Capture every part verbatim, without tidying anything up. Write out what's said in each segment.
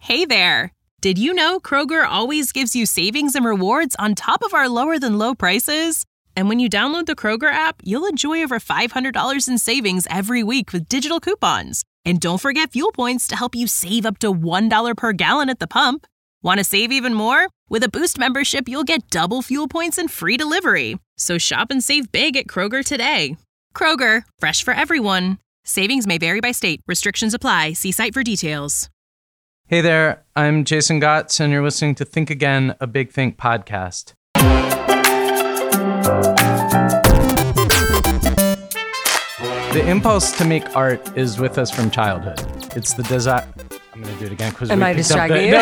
Hey there! Did you know Kroger always gives you savings and rewards on top of our lower-than-low prices? And when you download the Kroger app, you'll enjoy over five hundred dollars in savings every week with digital coupons. And don't forget fuel points to help you save up to one dollar per gallon at the pump. Want to save even more? With a Boost membership, you'll get double fuel points and free delivery. So shop and save big at Kroger today. Kroger, fresh for everyone. Savings may vary by state. Restrictions apply. See site for details. Hey there, I'm Jason Gotts, and you're listening to Think Again, a Big Think podcast. The impulse to make art is with us from childhood. It's the desire... I'm going to do it again. Am I distracting you?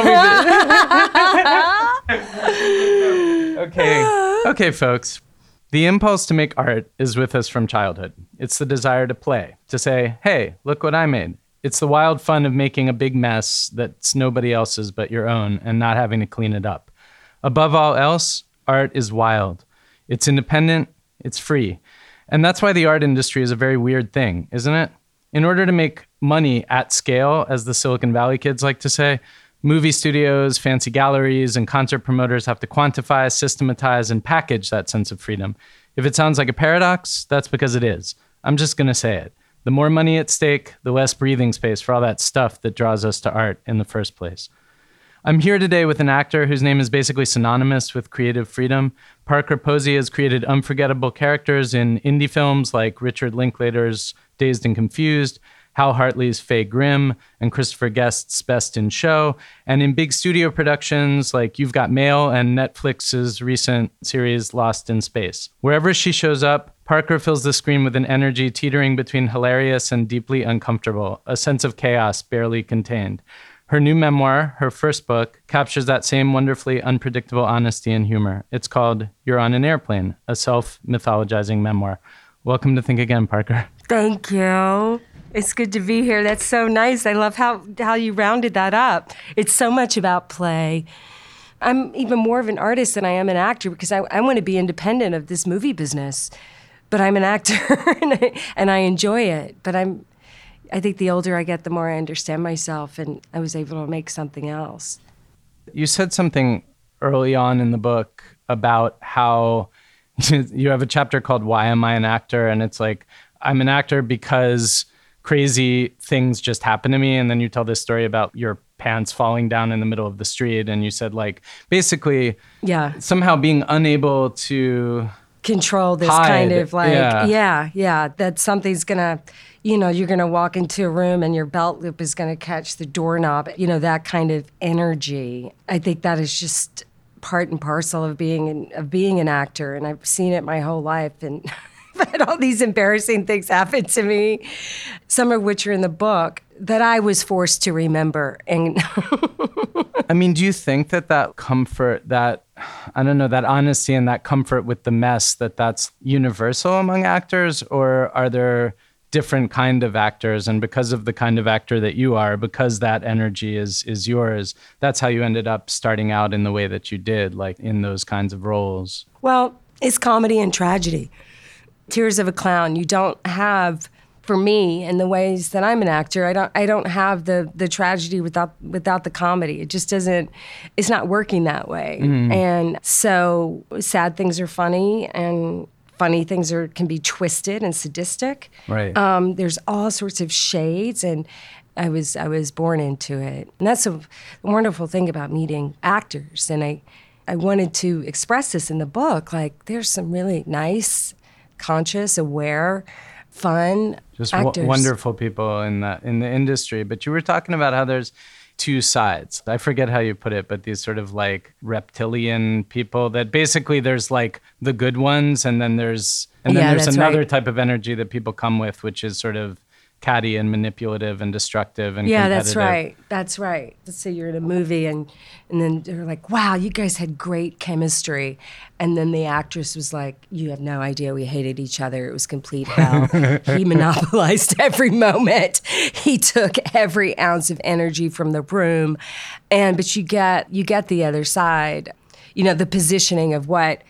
No, okay. Okay, folks. The impulse to make art is with us from childhood. It's the desire to play, to say, hey, look what I made. It's the wild fun of making a big mess that's nobody else's but your own and not having to clean it up. Above all else, art is wild. It's independent. It's free. And that's why the art industry is a very weird thing, isn't it? In order to make money at scale, as the Silicon Valley kids like to say, movie studios, fancy galleries, and concert promoters have to quantify, systematize, and package that sense of freedom. If it sounds like a paradox, that's because it is. I'm just going to say it. The more money at stake, the less breathing space for all that stuff that draws us to art in the first place. I'm here today with an actor whose name is basically synonymous with creative freedom. Parker Posey has created unforgettable characters in indie films like Richard Linklater's Dazed and Confused, Hal Hartley's Faye Grimm, and Christopher Guest's Best in Show, and in big studio productions like You've Got Mail and Netflix's recent series Lost in Space. Wherever she shows up, Parker fills the screen with an energy teetering between hilarious and deeply uncomfortable, a sense of chaos barely contained. Her new memoir, her first book, captures that same wonderfully unpredictable honesty and humor. It's called You're on an Airplane, a self-mythologizing memoir. Welcome to Think Again, Parker. Thank you. It's good to be here. That's so nice. I love how, how you rounded that up. It's so much about play. I'm even more of an artist than I am an actor because I, I want to be independent of this movie business. But I'm an actor and, I, and I enjoy it. But I'm, I think the older I get, the more I understand myself, and I was able to make something else. You said something early on in the book about how you have a chapter called Why Am I an Actor? And it's like, I'm an actor because crazy things just happen to me. And then you tell this story about your pants falling down in the middle of the street. And you said, like, basically, yeah, somehow being unable to control this hide. kind of like, yeah. yeah, yeah, that something's gonna, you know, you're gonna walk into a room and your belt loop is gonna catch the doorknob, you know, that kind of energy. I think that is just part and parcel of being an, of being an actor. And I've seen it my whole life. And I've had all these embarrassing things happen to me, some of which are in the book, that I was forced to remember. And I mean, do you think that that comfort, that, I don't know, that honesty and that comfort with the mess, that that's universal among actors? Or are there different kind of actors? And because of the kind of actor that you are, because that energy is is yours, that's how you ended up starting out in the way that you did, like in those kinds of roles? Well, it's comedy and tragedy. Tears of a Clown. You don't have, for me, in the ways that I'm an actor, I don't I don't have the the tragedy without without the comedy. It just doesn't, it's not working that way. Mm. And so sad things are funny, and funny things are can be twisted and sadistic. Right. Um, there's all sorts of shades, and I was I was born into it. And that's a wonderful thing about meeting actors. And I I wanted to express this in the book. Like, there's some really nice, conscious, aware, fun Just actors. W- wonderful people in the in the industry. But you were talking about how there's two sides. I forget how you put it, but these sort of like reptilian people that basically there's like the good ones, and then there's and then yeah, there's another right. type of energy that people come with, which is sort of catty and manipulative and destructive and yeah, competitive. that's right. That's right. Let's say you're in a movie and and then they're like, wow, you guys had great chemistry. And then the actress was like, you have no idea, we hated each other. It was complete hell. He monopolized every moment. He took every ounce of energy from the room. And but you get you get the other side, you know, the positioning of what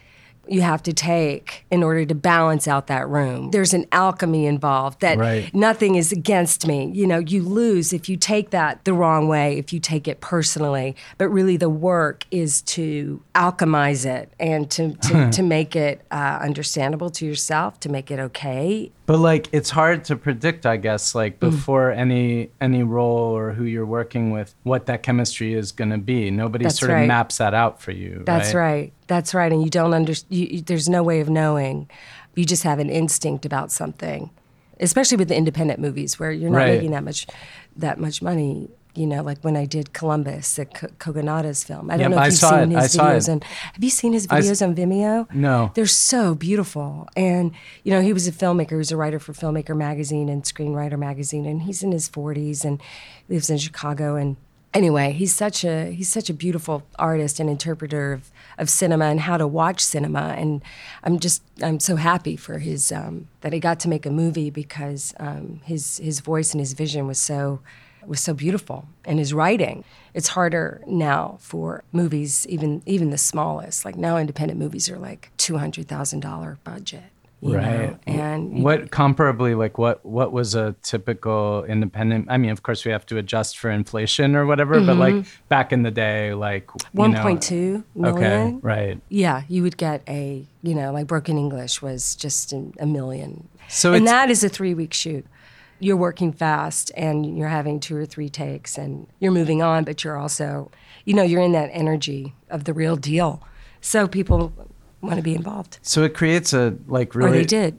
you have to take in order to balance out that room. There's an alchemy involved that right. nothing is against me. You know, you lose if you take that the wrong way, if you take it personally. But really the work is to alchemize it and to, to, to make it uh, understandable to yourself, to make it okay. But like, it's hard to predict, I guess, like before mm. any any role or who you're working with, what that chemistry is going to be. Nobody That's sort right. of maps that out for you. That's right. right. That's right. And you don't understand. There's no way of knowing. You just have an instinct about something, especially with the independent movies where you're not right. making that much that much money. You know, like when I did Columbus, the K- Kogonada's film. I don't yep, know if I you've saw seen it. his I videos. saw it. And have you seen his videos s- on Vimeo? No. They're so beautiful. And, you know, he was a filmmaker. He was a writer for Filmmaker Magazine and Screenwriter Magazine. And he's in his forties and lives in Chicago. And anyway, he's such a he's such a beautiful artist and interpreter of, of cinema and how to watch cinema. And I'm just I'm so happy for his um, that he got to make a movie because um, his his voice and his vision was so was so beautiful, and his writing. It's harder now for movies, even even the smallest. Like now, independent movies are like two hundred thousand dollar budget. You right. know? And what comparably, like what what was a typical independent? I mean, of course, we have to adjust for inflation or whatever, mm-hmm. but like back in the day, like one point two million. Okay, right. Yeah, you would get a you know like Broken English was just a, a million. So and it's, that is a three week shoot. You're working fast and you're having two or three takes and you're moving on, but you're also, you know, you're in that energy of the real deal. So people want to be involved. So it creates a, like, really... Or they did.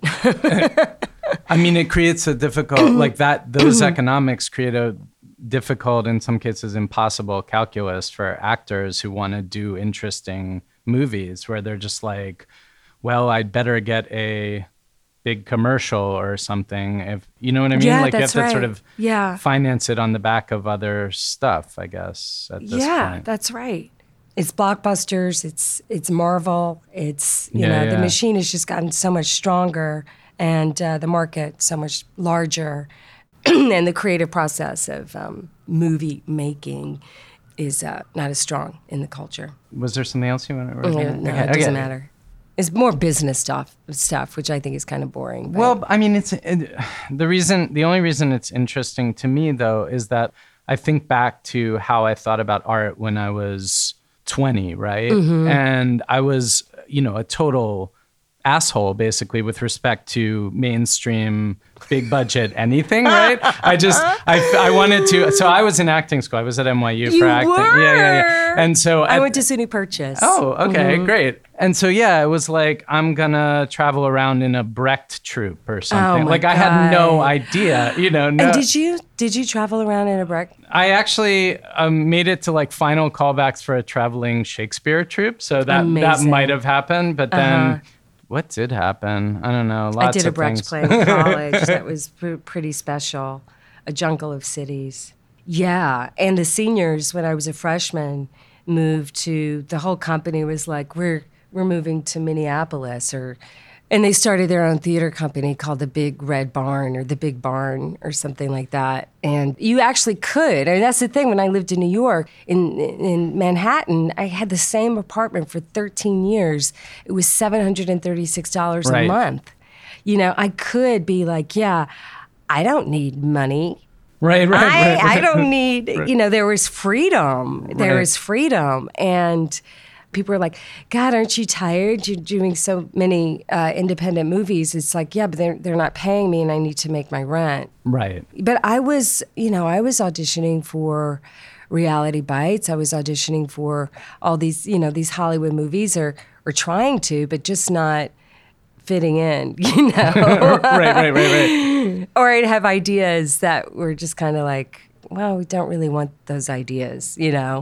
I mean, it creates a difficult, like that, those economics create a difficult, in some cases impossible calculus for actors who want to do interesting movies where they're just like, well, I'd better get a... big commercial or something, if you know what I mean. Yeah, like that's you have to right. sort of yeah. finance it on the back of other stuff, I guess, at this yeah, point. that's right. It's blockbusters, it's it's Marvel, it's you Yeah, know, yeah. the machine has just gotten so much stronger and uh, the market so much larger and the creative process of um, movie making is uh, not as strong in the culture. Was there something else you wanted to No, okay. no, okay. it doesn't okay. matter. It's more business stuff, stuff, which I think is kind of boring. But. Well, I mean, it's it, the reason. The only reason it's interesting to me, though, is that I think back to how I thought about art when I was twenty, right? Mm-hmm. And I was, you know, a total asshole, basically, with respect to mainstream, big budget anything, right? I just, I, I wanted to. So I was in acting school. I was at N Y U You for acting. were? Yeah, yeah, yeah. And so I at- went to SUNY Purchase. Oh, okay, Mhm. great. And so, yeah, it was like, I'm gonna travel around in a Brecht troupe or something. Oh my like, I had no God. idea, you know. No. And did you did you travel around in a Brecht? I actually um, made it to like final callbacks for a traveling Shakespeare troupe, so that that Amazing. might have happened. But then, Uh-huh. what did happen? I don't know. Lots I did a of Brecht things. play in college that was pr- pretty special, A Jungle of Cities. Yeah, and the seniors, when I was a freshman, moved to, the whole company was like, we're we're moving to Minneapolis, or, and they started their own theater company called the Big Red Barn or the Big Barn or something like that. And you actually could. I mean, that's the thing. When I lived in New York, in in Manhattan, I had the same apartment for thirteen years. It was seven hundred thirty-six dollars Right. a month. You know, I could be like, yeah, I don't need money. Right, right, I, right, right. I don't need, you know, there was freedom. There Right. was freedom. And people were like, God, aren't you tired? You're doing so many uh, independent movies. It's like, yeah, but they're, they're not paying me and I need to make my rent. Right. But I was, you know, I was auditioning for Reality Bites. I was auditioning for all these, you know, these Hollywood movies, or, or trying to, but just not fitting in, you know? right, right, right, right. Or I'd have ideas that were just kind of like, well, we don't really want those ideas, you know,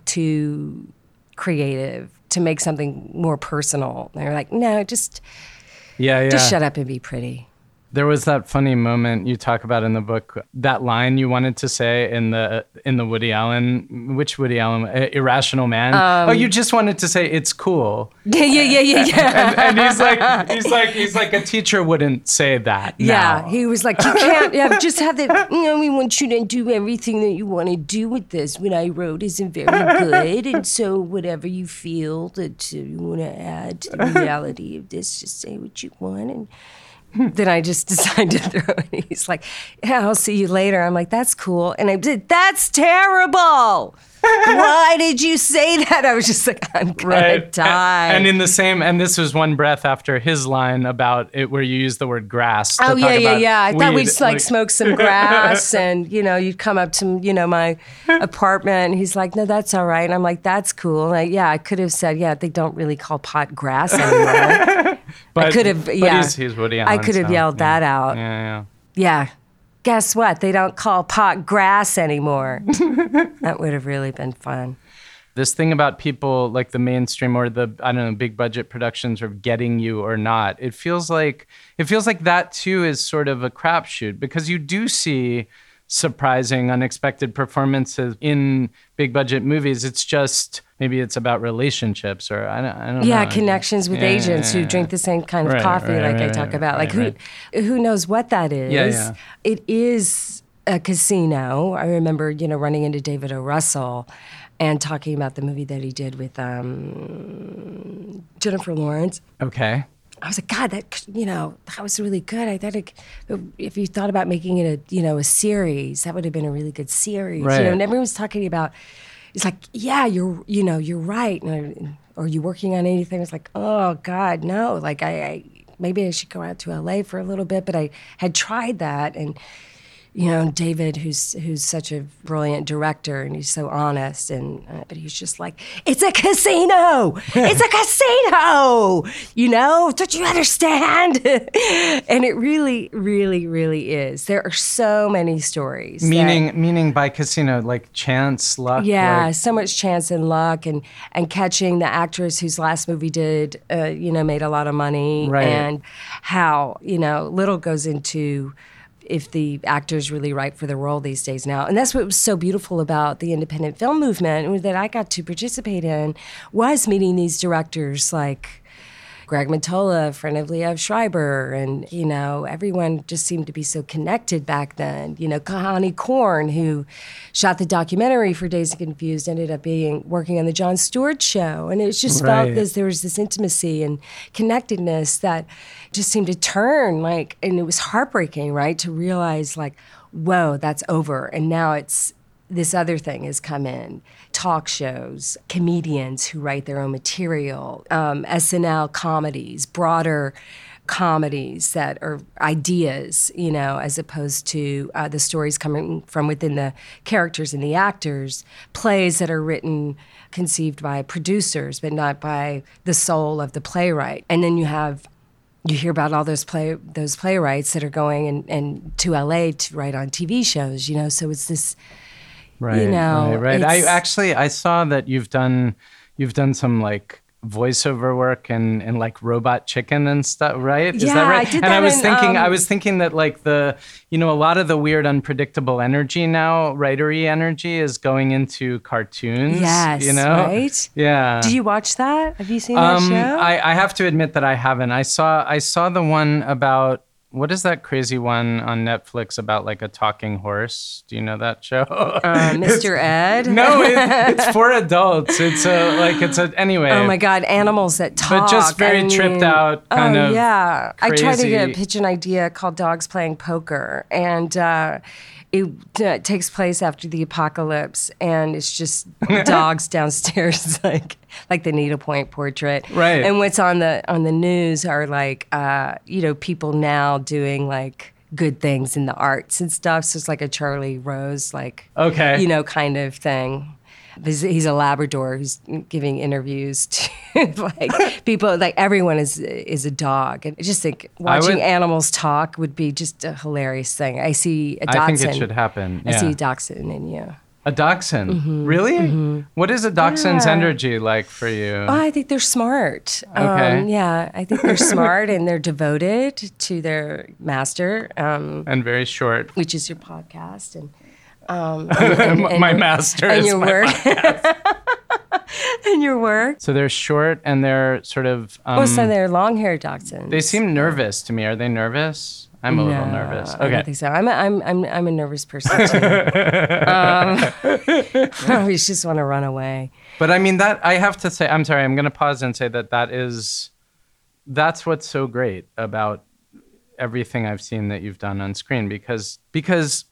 too creative, to make something more personal. And they're like, no, just Yeah, yeah. just shut up and be pretty. There was that funny moment you talk about in the book, that line you wanted to say in the in the Woody Allen, which Woody Allen, uh, Irrational Man. Um, oh, you just wanted to say it's cool. Yeah, yeah, yeah, yeah, yeah. and, and he's like, he's like, he's like, a teacher wouldn't say that. Yeah, now. He was like, you can't yeah, just have that. You know, we want you to do everything that you want to do with this. What I wrote isn't very good, and so whatever you feel that you want to add to the reality of this, just say what you want and. Then I just decided to throw it. He's like, yeah, I'll see you later. I'm like, that's cool. And I did, that's terrible. Why did you say that? I was just like, I'm going right. to die. And, and in the same, and this was one breath after his line about it where you use the word grass. Oh, yeah, yeah, yeah. I weed. thought we'd like, like smoke some grass and, you know, you'd come up to, you know, my apartment. And he's like, no, that's all right. And I'm like, that's cool. And I, yeah, I could have said, yeah, they don't really call pot grass anymore. But, I could have, but yeah. He's, he's Woody Allen, I could have so, yelled yeah. that out. Yeah, yeah. Yeah. Guess what? They don't call pot grass anymore. That would have really been fun. This thing about people like the mainstream or the, I don't know, big budget productions of getting you or not, it feels like it feels like that too is sort of a crapshoot because you do see surprising, unexpected performances in big budget movies. It's just maybe it's about relationships or I don't, I don't yeah, know. connections with yeah, agents yeah, yeah. who drink the same kind of right, coffee right, like right, I talk right, about. right, Like right. who who knows what that is? Yeah, yeah. It is a casino. I remember, you know, running into David O. Russell and talking about the movie that he did with um, Jennifer Lawrence. Okay. I was like, God, that, you know, that was really good. I thought it, if you thought about making it a, you know, a series, that would have been a really good series. Right. You know, and everyone was talking about, it's like, yeah, you're, you know, you're right. And I, are you working on anything? It's like, oh God, no. Like I, I, maybe I should go out to L A for a little bit, but I had tried that. And, you know, David, who's who's such a brilliant director, and he's so honest, and uh, but he's just like, it's a casino, it's a casino, you know, don't you understand? And it really, really, really is. There are so many stories. Meaning, that, meaning by casino, like chance, luck. yeah, like... so much chance and luck, and and catching the actress whose last movie did, uh, you know, made a lot of money, right. and how, you know, little goes into if the actor's really right for the role these days now. And that's what was so beautiful about the independent film movement that I got to participate in, was meeting these directors like Greg Mottola, a friend of Liev Schreiber, and, you know, everyone just seemed to be so connected back then. You know, Kahani Korn, who shot the documentary for Dazed and Confused, ended up being working on the Jon Stewart show. And it just right. felt as there was this intimacy and connectedness that just seemed to turn, like, and it was heartbreaking, right, to realize, like, whoa, that's over. And now it's, this other thing has come in. Talk shows, comedians who write their own material, um, S N L comedies, broader comedies that are ideas, you know, as opposed to uh, the stories coming from within the characters and the actors, plays that are written, conceived by producers, but not by the soul of the playwright. And then you have You hear about all those play those playwrights that are going and, and to L A to write on T V shows, you know, so it's this... Right, you know, right, right. I actually I saw that you've done you've done some like voiceover work and, and like Robot Chicken and stuff, right? Is yeah, that right? I did and that I was in, thinking um, I was thinking that like the you know a lot of the weird unpredictable energy now, writery energy is going into cartoons. Yes, you know? right? Yeah. Did you watch that? Have you seen um, that show? I, I have to admit that I haven't. I saw I saw the one about what is that crazy one on Netflix about like a talking horse? Do you know that show? Uh, Mister Ed? No, it, it's for adults. It's a like it's a anyway. Oh my God, animals that talk. But just very I mean, tripped out, kind oh, of. yeah. Crazy. I tried to get, pitch an idea called Dogs Playing Poker, and uh, it uh, takes place after the apocalypse, and it's just dogs downstairs, like like the needlepoint portrait. Right. And what's on the on the news are like uh, you know people now doing like good things in the arts and stuff. So it's like a Charlie Rose, like okay, you know, kind of thing. He's, he's a Labrador who's giving interviews to like people, like everyone is is a dog. And I just think watching would, animals talk would be just a hilarious thing. I see a Dachshund. I think it should happen. Yeah. I see a Dachshund in you. A dachshund? Mm-hmm. Really? Mm-hmm. What is a dachshund's Yeah. energy like for you? Oh, I think they're smart. Okay. Um, yeah, I think they're smart and they're devoted to their master, um, And very short. which is your podcast. And, um, and, and- and My your- master and is your my work. and your work. So they're short and they're sort of. Um, Oh, so they're long-haired dachshunds. they seem nervous to me. Are they nervous? I'm a little No, nervous. I Okay. don't think so. I'm a, I'm I'm I'm a nervous person too. um, I always just want to run away. But I mean, that I have to say, I'm sorry, I'm going to pause and say that that is, that's what's so great about everything I've seen that you've done on screen because, because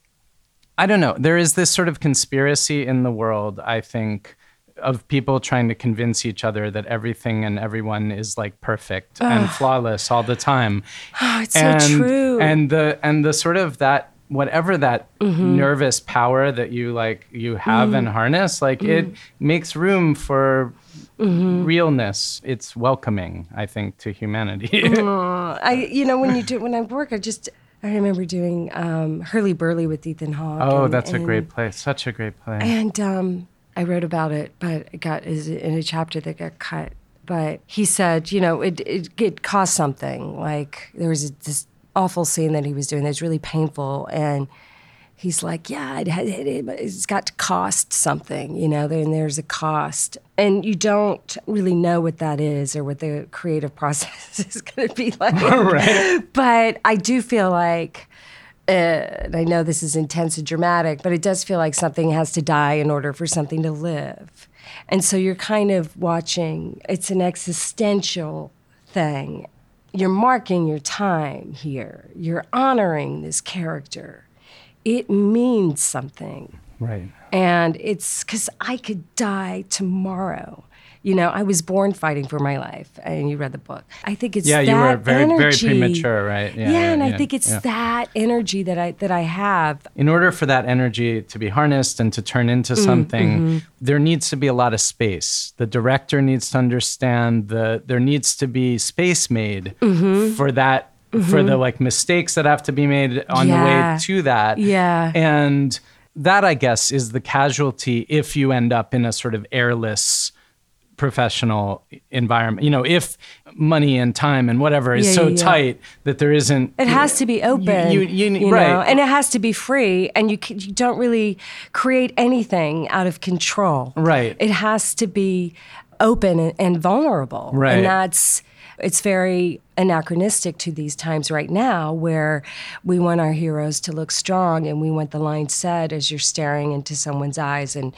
I don't know, there is this sort of conspiracy in the world, I think, of people trying to convince each other that everything and everyone is like perfect and flawless all the time. Oh, it's and, so true. And the, and the sort of that, whatever that Mm-hmm. nervous power that you like you have Mm-hmm. and harness, like it makes room for Mm-hmm. realness. It's welcoming, I think, to humanity. Uh, I you know when you do when I work, I just I remember doing um, Hurly Burly with Ethan Hawke. Oh, and- that's a and- great play. Such a great play. And um, I wrote about it, but it got is in a chapter that got cut. But he said, you know, it it, it cost something. Like there was a, this awful scene that he was doing that was really painful, and he's like, yeah, it, it, it, it's got to cost something, you know. Then there's a cost, and you don't really know what that is or what the creative process is going to be like. Right. But I do feel like. Uh, and I know this is intense and dramatic, but it does feel like something has to die in order for something to live. And so you're kind of watching, it's an existential thing. You're marking your time here. You're honoring this character. It means something. Right. And it's because I could die tomorrow. You know, I was born fighting for my life, and you read the book. I think it's Yeah, that you were very, very energy. premature, right? Yeah, Yeah, and yeah, I think it's yeah. that energy that I that I have. In order for that energy to be harnessed and to turn into something, mm-hmm. there needs to be a lot of space. The director needs to understand the there needs to be space made Mm-hmm. for that for the like mistakes that have to be made on Yeah. the way to that. Yeah. And that, I guess, is the casualty if you end up in a sort of airless professional environment. You know, if money and time and whatever is Yeah, so yeah, yeah. tight that there isn't. It has to be open, You, you, you, you, know, right. and it has to be free, and you can, you don't really create anything out of control. Right. It has to be open and, and vulnerable. Right. And that's it's very anachronistic to these times right now where we want our heroes to look strong and we want the line said as you're staring into someone's eyes and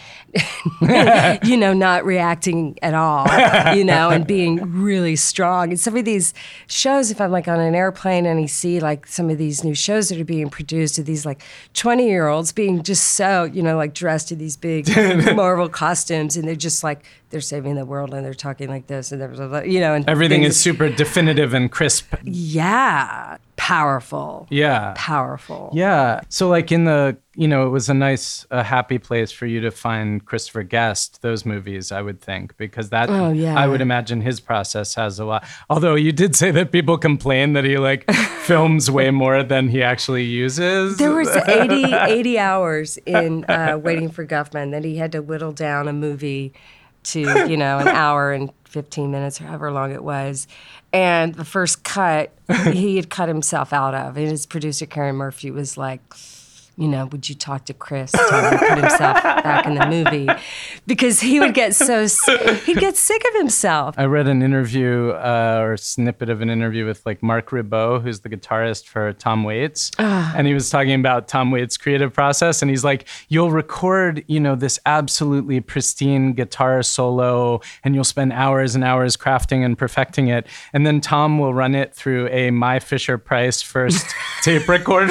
you know not reacting at all, you know, and being really strong. And some of these shows, if I'm like on an airplane and I see like some of these new shows that are being produced of these like twenty year olds being just so, you know, like dressed in these big Marvel costumes and they're just like they're saving the world and they're talking like this and they're, you know, and Everything things- is super definitive and crisp. yeah, powerful. Yeah. Powerful. Yeah. So like in the, you know, it was a nice, a happy place for you to find Christopher Guest, those movies, I would think, because that, Oh, yeah. I would imagine his process has a lot. Although you did say that people complain that he like films way more than he actually uses. There was eighty, eighty hours in uh, Waiting for Guffman that he had to whittle down a movie to, you know, an hour and fifteen minutes or however long it was. And the first cut, he had cut himself out of. And his producer, Karen Murphy, was like, you know, would you talk to Chris to tell him to put himself back in the movie? Because he would get so, he'd get sick of himself. I read an interview uh, or a snippet of an interview with like Mark Ribot, who's the guitarist for Tom Waits. And he was talking about Tom Waits' creative process. And he's like, you'll record, you know, this absolutely pristine guitar solo and you'll spend hours and hours crafting and perfecting it. And then Tom will run it through a My Fisher Price first tape recorder.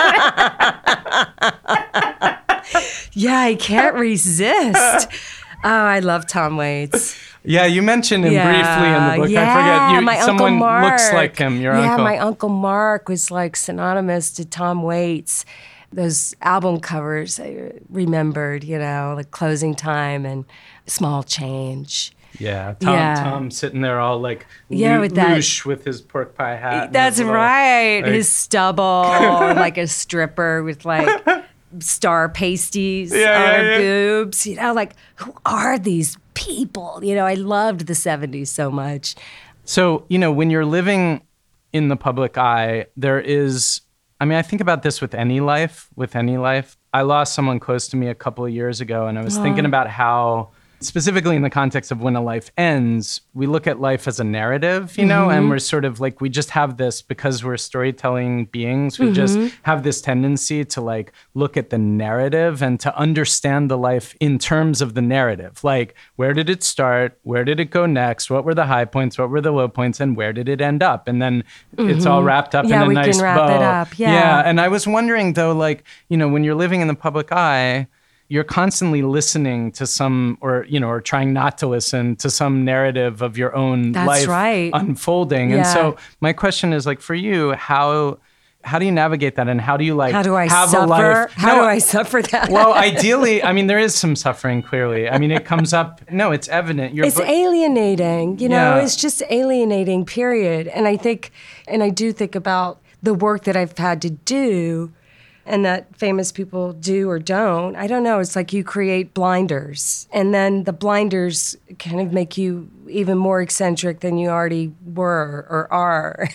Yeah, I can't resist. Oh, I love Tom Waits. Yeah, you mentioned him Yeah, briefly in the book. yeah, I forget. You, my someone Uncle Mark. looks like him, your yeah, uncle. my Uncle Mark was like synonymous to Tom Waits. Those album covers I remembered, you know, like Closing Time and Small Change. Yeah, Tom, Yeah. Tom sitting there all like Yeah, loo- with that- louche with his pork pie hat. and That's his little, right. like- His stubble, like a stripper with like star pasties Yeah, on yeah, her yeah. boobs. You know, like, who are these people? You know, I loved the seventies so much. So, you know, when you're living in the public eye, there is, I mean, I think about this with any life, with any life. I lost someone close to me a couple of years ago, and I was thinking about how, specifically in the context of when a life ends, we look at life as a narrative, you know, Mm-hmm. and we're sort of like, we just have this, because we're storytelling beings, we Mm-hmm. just have this tendency to like look at the narrative and to understand the life in terms of the narrative. Like, where did it start? Where did it go next? What were the high points? What were the low points? And where did it end up? And then it's all wrapped up Mm-hmm. Yeah, in a we nice can wrap bow. it up. Yeah. Yeah. And I was wondering though, like, you know, when you're living in the public eye, you're constantly listening to some, or, you know, or trying not to listen to some narrative of your own That's life right. unfolding. Yeah. And so my question is like, for you, how, how do you navigate that? And how do you like How do I have suffer? a life? How No, do I suffer that? well, ideally, I mean, there is some suffering, clearly. I mean, it comes up. No, it's evident. Your It's book- alienating, you know, Yeah. it's just alienating, period. And I think, and I do think about the work that I've had to do and that famous people do or don't. I don't know. It's like you create blinders, and then the blinders kind of make you even more eccentric than you already were or are.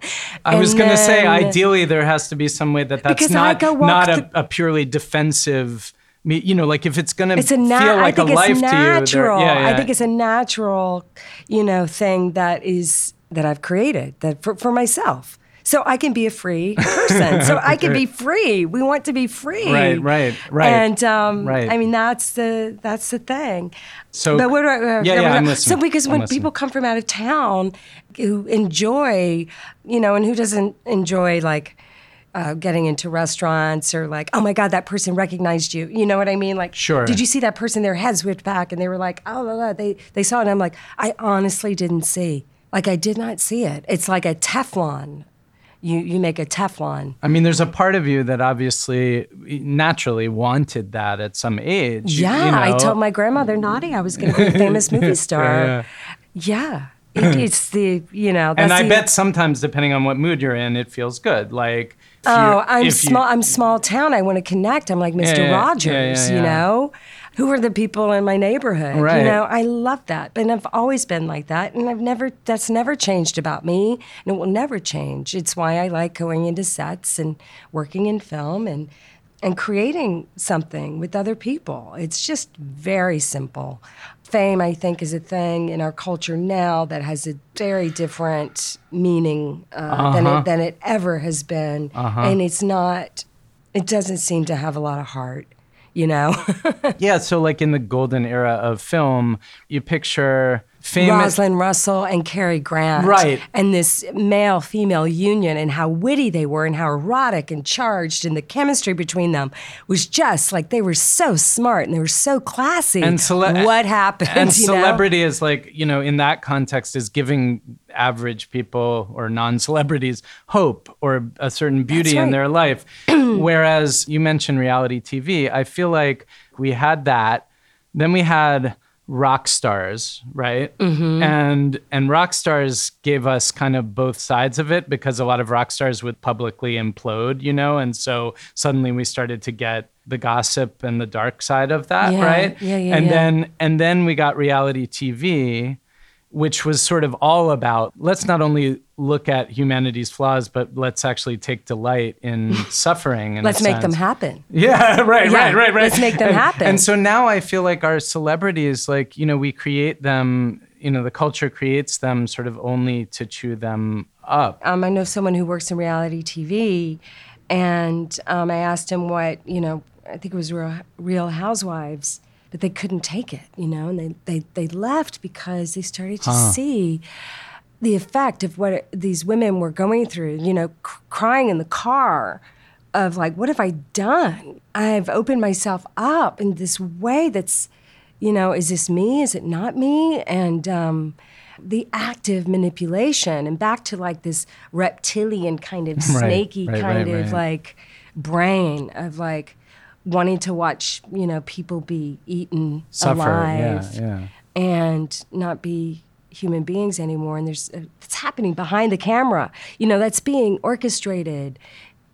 I was going to say, then- ideally, there has to be some way that that's Because I not, go walk not a, the- a purely defensive, me- you know, like if it's going to It's a feel na- like I a think life it's to you. there- natural. yeah, yeah. I think it's a natural, you know, thing that is that I've created that for, for myself. So I can be a free person. So I can be free. We want to be free. Right, right, right. And um, Right. I mean, that's the that's the thing. So- but what do I, uh, Yeah, yeah, I'm So listening. because I'm when listening. people come from out of town who enjoy, you know, and who doesn't enjoy like. Uh, getting into restaurants or like, oh my God, that person recognized you. You know what I mean? Like, Sure. did you see that person? Their heads whipped back and they were like, oh, la, la. They, they saw it. And I'm like, I honestly didn't see. Like, I did not see it. It's like a Teflon. You, you make a Teflon. I mean, there's a part of you that obviously naturally wanted that at some age. you- Yeah, you know? I told my grandmother Naughty I was going to be a famous movie star. Yeah. It, it's the, you know. And that's I the- bet sometimes, depending on what mood you're in, it feels good. Like, if Oh, you're- I'm if you- small. I'm small town. I want to connect. I'm like Mister yeah, yeah, Rogers. yeah, yeah, You yeah. know, who are the people in my neighborhood? Right. You know, I love that, and I've always been like that, and I've never. That's never changed about me, and it will never change. It's why I like going into sets and working in film and and creating something with other people. It's just very simple. Fame, I think, is a thing in our culture now that has a very different meaning uh, Uh-huh. than it than it ever has been, and it's not. It doesn't seem to have a lot of heart, you know. Yeah, so like in the golden era of film, you picture famous. Rosalind Russell and Cary Grant, Right. And this male-female union, and how witty they were, and how erotic and charged, and the chemistry between them was just like they were so smart and they were so classy. And cele- what happened? And you know? celebrity is like, you know, in that context, is giving average people or non-celebrities hope or a certain beauty That's in right. their life. Whereas you mentioned reality T V, I feel like we had that. Then we had rock stars, right? Mm-hmm. And and rock stars gave us kind of both sides of it, because a lot of rock stars would publicly implode, you know, and so suddenly we started to get the gossip and the dark side of that, Yeah, right? yeah, yeah, And yeah. then and then we got reality T V, which was sort of all about, let's not only look at humanity's flaws, but let's actually take delight in suffering. In a Let's make them sense. happen. Yeah, right, Yeah, right, right, right. let's make them and, happen. And so now I feel like our celebrities, like, you know, we create them, you know, the culture creates them sort of only to chew them up. Um, I know someone who works in reality T V, and um, I asked him what, you know, I think it was Real, Real Housewives, but they couldn't take it, you know, and they, they, they left because they started to see the effect of what these women were going through, you know, c- crying in the car of like, what have I done? I've opened myself up in this way that's, you know, is this me? Is it not me? And um, the active manipulation, and back to like this reptilian kind of snaky right, kind right, of right. like brain of like wanting to watch, you know, people be eaten Suffer, alive yeah, yeah. and not be human beings anymore. And there's uh, it's happening behind the camera. You know, that's being orchestrated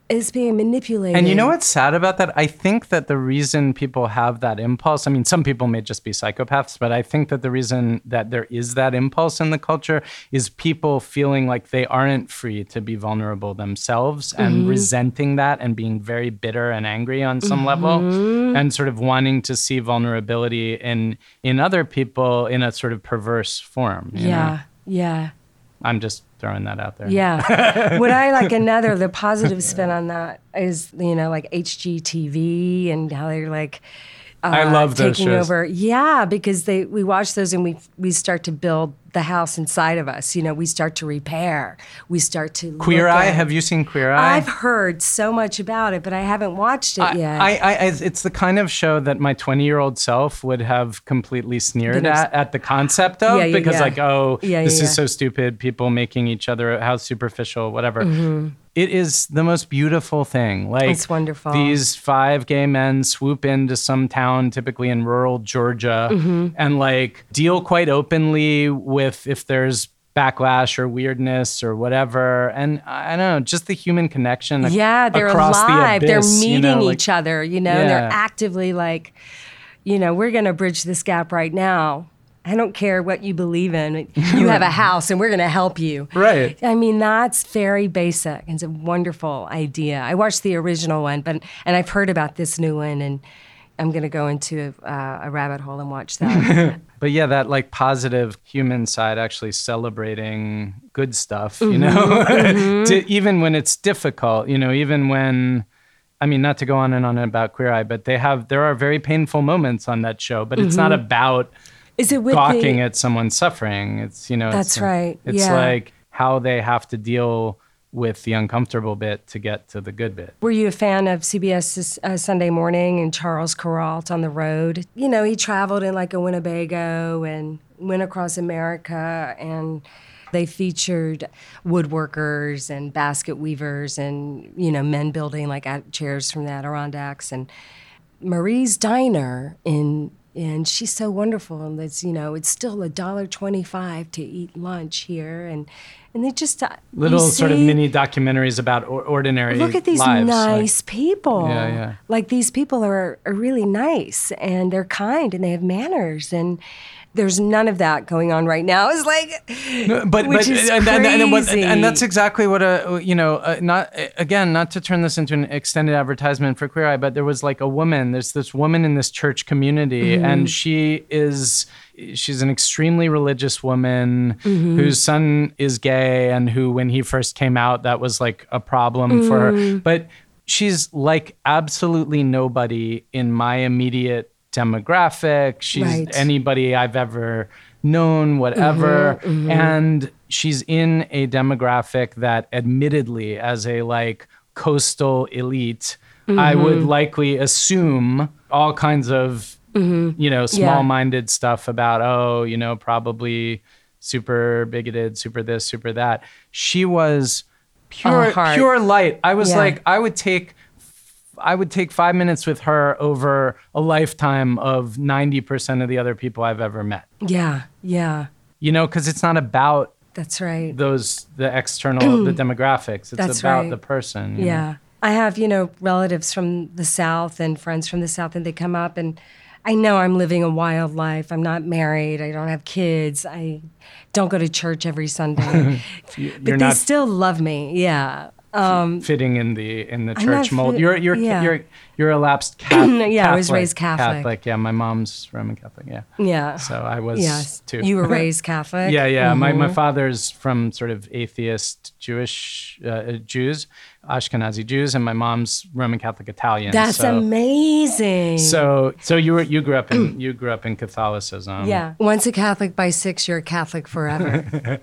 is being manipulated. And you know what's sad about that? I think that the reason people have that impulse, I mean, some people may just be psychopaths, but I think that the reason that there is that impulse in the culture is people feeling like they aren't free to be vulnerable themselves and mm-hmm. resenting that and being very bitter and angry on some mm-hmm. level and sort of wanting to see vulnerability in in other people in a sort of perverse form. You yeah, know? yeah. I'm just throwing that out there. Yeah. What I like another, the positive spin on that is, you know, like H G T V and how they're like uh, I love those taking shows. over. Yeah, because they we watch those and we we start to build the house inside of us. You know, we start to repair. We start to Queer look Eye. at, Have you seen Queer Eye? I've heard so much about it, but I haven't watched it I, yet. I, I, it's the kind of show that my twenty-year-old self would have completely sneered at at the concept of yeah, yeah, because yeah. like, oh, yeah, this yeah, is yeah. so stupid. People making each other, how superficial, whatever. Mm-hmm. It is the most beautiful thing. Like, it's wonderful. These five gay men swoop into some town, typically in rural Georgia, mm-hmm. and like deal quite openly with if there's backlash or weirdness or whatever. And I don't know, just the human connection ac- yeah, they're across alive. the abyss. They're meeting you know, like, each other, you know, yeah. and they're actively like, you know, we're going to bridge this gap right now. I don't care what you believe in. You have a house and we're going to help you. Right. I mean, that's very basic. It's a wonderful idea. I watched the original one, but and I've heard about this new one, and I'm going to go into uh, a rabbit hole and watch that. But yeah, that like positive human side, actually celebrating good stuff, you mm-hmm, know, mm-hmm. to, even when it's difficult, you know, even when, I mean, not to go on and on about Queer Eye, but they have, there are very painful moments on that show, but it's mm-hmm. not about Is it with gawking the, at someone's suffering. It's, you know, that's it's, right. It's yeah. like how they have to deal with the uncomfortable bit to get to the good bit. Were you a fan of C B S uh, Sunday Morning and Charles Kuralt on the road? You know, he traveled in like a Winnebago and went across America, and they featured woodworkers and basket weavers and, you know, men building like chairs from the Adirondacks, and Marie's Diner in And she's so wonderful, and it's, you know, it's still a dollar twenty-five to eat lunch here, and and they just uh, little see, sort of mini documentaries about or- ordinary lives. Look at these lives. nice like, people. Yeah, yeah. Like these people are, are really nice, and they're kind, and they have manners, and there's none of that going on right now. It's like, no, but which but is and, and, and, what- crazy. and that's exactly what a you know uh, not again not to turn this into an extended advertisement for Queer Eye, but there was like a woman. There's this woman in this church community, mm-hmm. and she is she's an extremely religious woman mm-hmm. whose son is gay, and who when he first came out, that was like a problem mm-hmm. for her. But she's like absolutely nobody in my immediate demographic. She's right. anybody I've ever known, whatever. Mm-hmm, mm-hmm. And she's in a demographic that admittedly, as a like coastal elite, mm-hmm. I would likely assume all kinds of, mm-hmm. you know, small-minded yeah. stuff about, oh, you know, probably super bigoted, super this, super that. She was pure, oh, pure light. I was yeah. like, I would take I would take five minutes with her over a lifetime of ninety percent of the other people I've ever met. Yeah, yeah. You know, because it's not about that's right. those, the external, the demographics. It's that's about right. the person. You yeah. know? I have, you know, relatives from the South and friends from the South, and they come up, and I know I'm living a wild life. I'm not married. I don't have kids. I don't go to church every Sunday. but they not- still love me. Yeah. Um, fitting in the in the I'm church not mold. fit- You're you're yeah. you're you're a lapsed Catholic. Yeah, I was raised Catholic. Catholic. Yeah, my mom's Roman Catholic. Yeah. Yeah. So I was yes. too. You were raised Catholic? Yeah, yeah. Mm-hmm. My my father's from sort of atheist Jewish uh, Jews, Ashkenazi Jews, and my mom's Roman Catholic Italian. That's so, amazing. So so you were you grew up in you grew up in Catholicism. Yeah. Once a Catholic, by six, you're a Catholic forever.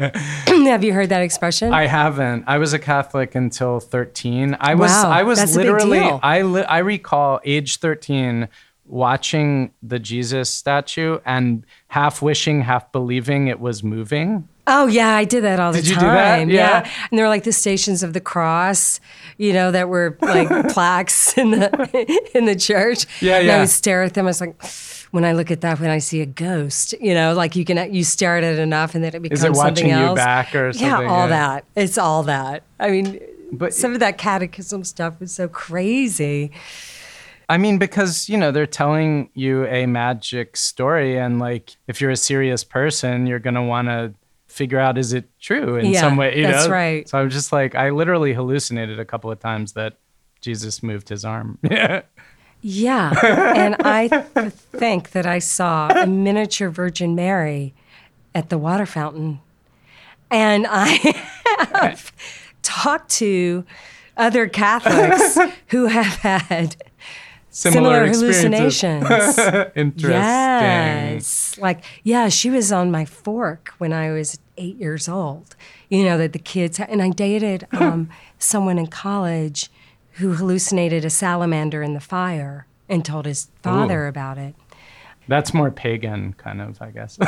Have you heard that expression? I haven't. I was a Catholic until thirteen. I was Wow, I was that's a big literally deal. I li- I recall age thirteen watching the Jesus statue and half wishing, half believing it was moving. Oh, yeah, I did that all the Did you time. do that? Yeah. And there were like the Stations of the Cross, you know, that were like plaques in the in the church. Yeah, and yeah. I would stare at them. I was like, when I look at that, when I see a ghost, you know, like you can you stare at it enough and then it becomes Is it watching something else. you back or something? Yeah, all that. It's all that. I mean, But some of that catechism stuff was so crazy. I mean, because, you know, they're telling you a magic story, and like, if you're a serious person, you're going to want to figure out, is it true in Yeah, some way, you that's know? right. So I'm just like, I literally hallucinated a couple of times that Jesus moved his arm. Yeah, and I th- think that I saw a miniature Virgin Mary at the water fountain. And I have talked to other Catholics who have had Similar, similar experiences. hallucinations. Interesting. Yes. Like, yeah, she was on my fork when I was eight years old. You know, that the kids, ha- and I dated um, someone in college who hallucinated a salamander in the fire and told his father Ooh. about it. That's more pagan, kind of, I guess.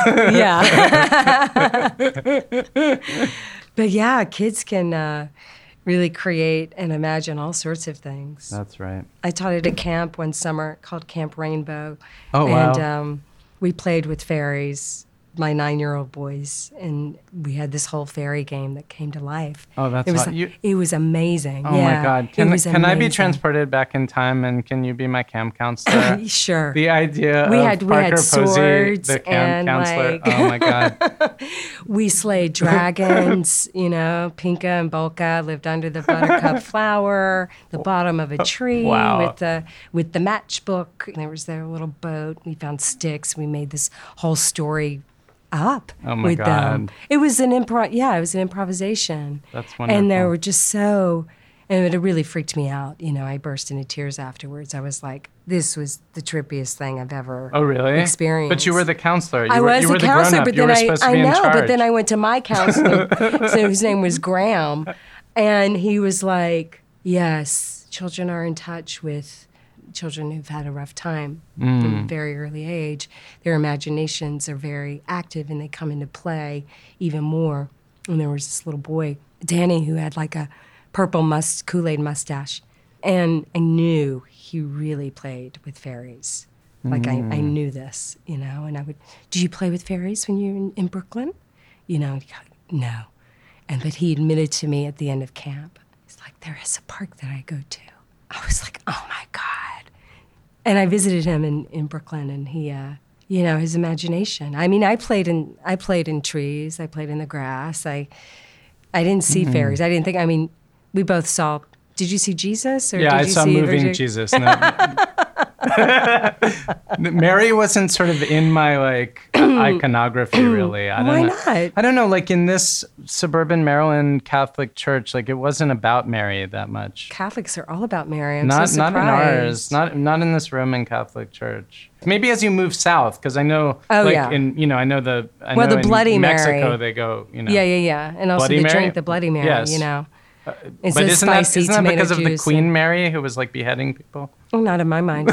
Yeah. But yeah, kids can uh, really create and imagine all sorts of things. That's right. I taught at a camp one summer called Camp Rainbow. Oh, wow. And um, we played with fairies, my nine-year-old boys, and we had this whole fairy game that came to life. Oh, that's it was hot. You- it was amazing. Oh yeah, my God. it Can, was can I be amazing. transported back in time, and can you be my camp counselor? Sure. The idea We of had- we Parker had Posey, swords the camp and, counselor. like- Oh my God. We slayed dragons, you know. Pinka and Bolka lived under the buttercup flower, the bottom of a tree Wow. with the with the matchbook. There was their little boat. We found sticks. We made this whole story up Oh my with them. God. It was an improv. Yeah, it was an improvisation. That's And they wonderful. were just so. And it really freaked me out. You know, I burst into tears afterwards. I was like, "This was the trippiest thing I've ever Oh, really? experienced." But you were the counselor. You I were, was you the were the counselor, grown-up. but You then were I, supposed to I be in know, charge. but then I went to my counselor, so his name was Graham, and he was like, "Yes, children are in touch with children who've had a rough time Mm. from a very early age. Their imaginations are very active, and they come into play even more." And there was this little boy, Danny, who had like a purple must Kool-Aid mustache, and I knew he really played with fairies. Like I, I knew this, you know, and I would, did you play with fairies when you were in, in Brooklyn? You know, he'd go, no. And but he admitted to me at the end of camp, he's like, there is a park that I go to. I was like, oh my God. And I visited him in, in Brooklyn, and he, uh, you know, his imagination. I mean, I played in I played in trees, I played in the grass. I I didn't see Mm-hmm. fairies. I didn't think, I mean, we both saw, did you see Jesus? Or Yeah, did I you saw see Moving Virgin- Jesus. No. Mary wasn't sort of in my like iconography, really. I don't Why know. not? I don't know. Like in this suburban Maryland Catholic church, like it wasn't about Mary that much. Catholics are all about Mary. I'm Not so not in surprised. ours. Not not in this Roman Catholic church. Maybe as you move south, because I know, Oh, like yeah. in you know, I know the I Well, know the in Bloody Mexico Mary. they go, you know. Yeah, yeah, yeah. And also Bloody they Mary? drink the Bloody Mary, Yes. you know. It's But a isn't that, spicy isn't that tomato because of the juice Queen and- Mary who was like beheading people? Oh, not in my mind.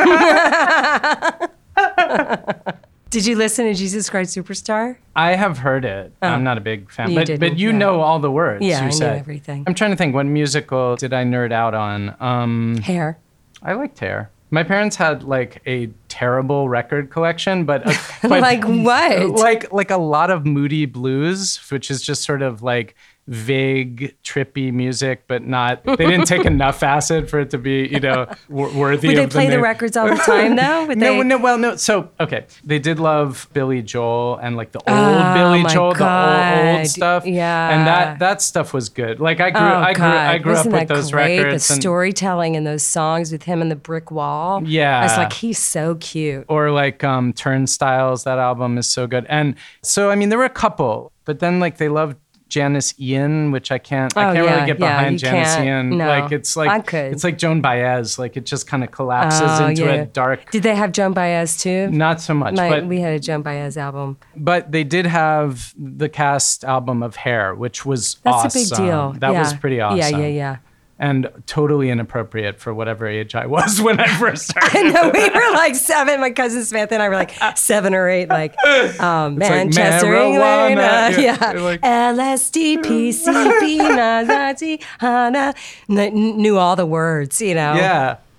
Did you listen to Jesus Christ Superstar? I have heard it. I'm not a big fan, You but didn't, but you yeah. know all the words. Yeah, you I knew said. everything. I'm trying to think. What musical did I nerd out on? Um, Hair. I liked Hair. My parents had like a terrible record collection, but, uh, but Like what? Like like a lot of moody blues, which is just sort of like vague, trippy music, but not. They didn't take enough acid for it to be, you know, w- worthy. Would they of play the name. records all the time, though? Would No, they? no, well, no. So, okay, they did love Billy Joel and like the old Oh, Billy my Joel, the old, God. old stuff. Yeah. and that that stuff was good. Like I grew, Oh, I grew, God. I grew Wasn't up with that those great? records. The and, storytelling in those songs with him and the brick wall. Yeah. I was like, he's so cute. or like um, Turnstiles. That album is so good. And so, I mean, there were a couple, but then like they loved Janice Ian, which I can't, I Oh, can't yeah, really get yeah, behind you Janice can't. Ian. No, like it's like I could. it's like Joan Baez. Like it just kind of collapses Oh, into yeah. a dark. Did they have Joan Baez too? Not so much, My, but we had a Joan Baez album. But they did have the cast album of Hair, which was That's awesome. a big deal. That yeah. was pretty awesome. Yeah, yeah, yeah. And totally inappropriate for whatever age I was when I first started. I know we were like seven. My cousin Samantha and I were like seven or eight, like um, Manchester, marijuana. England. Uh, Yeah, yeah. you're like- L S D, P C B, Nazati, Hana. Kn- Knew all the words, you know. Yeah.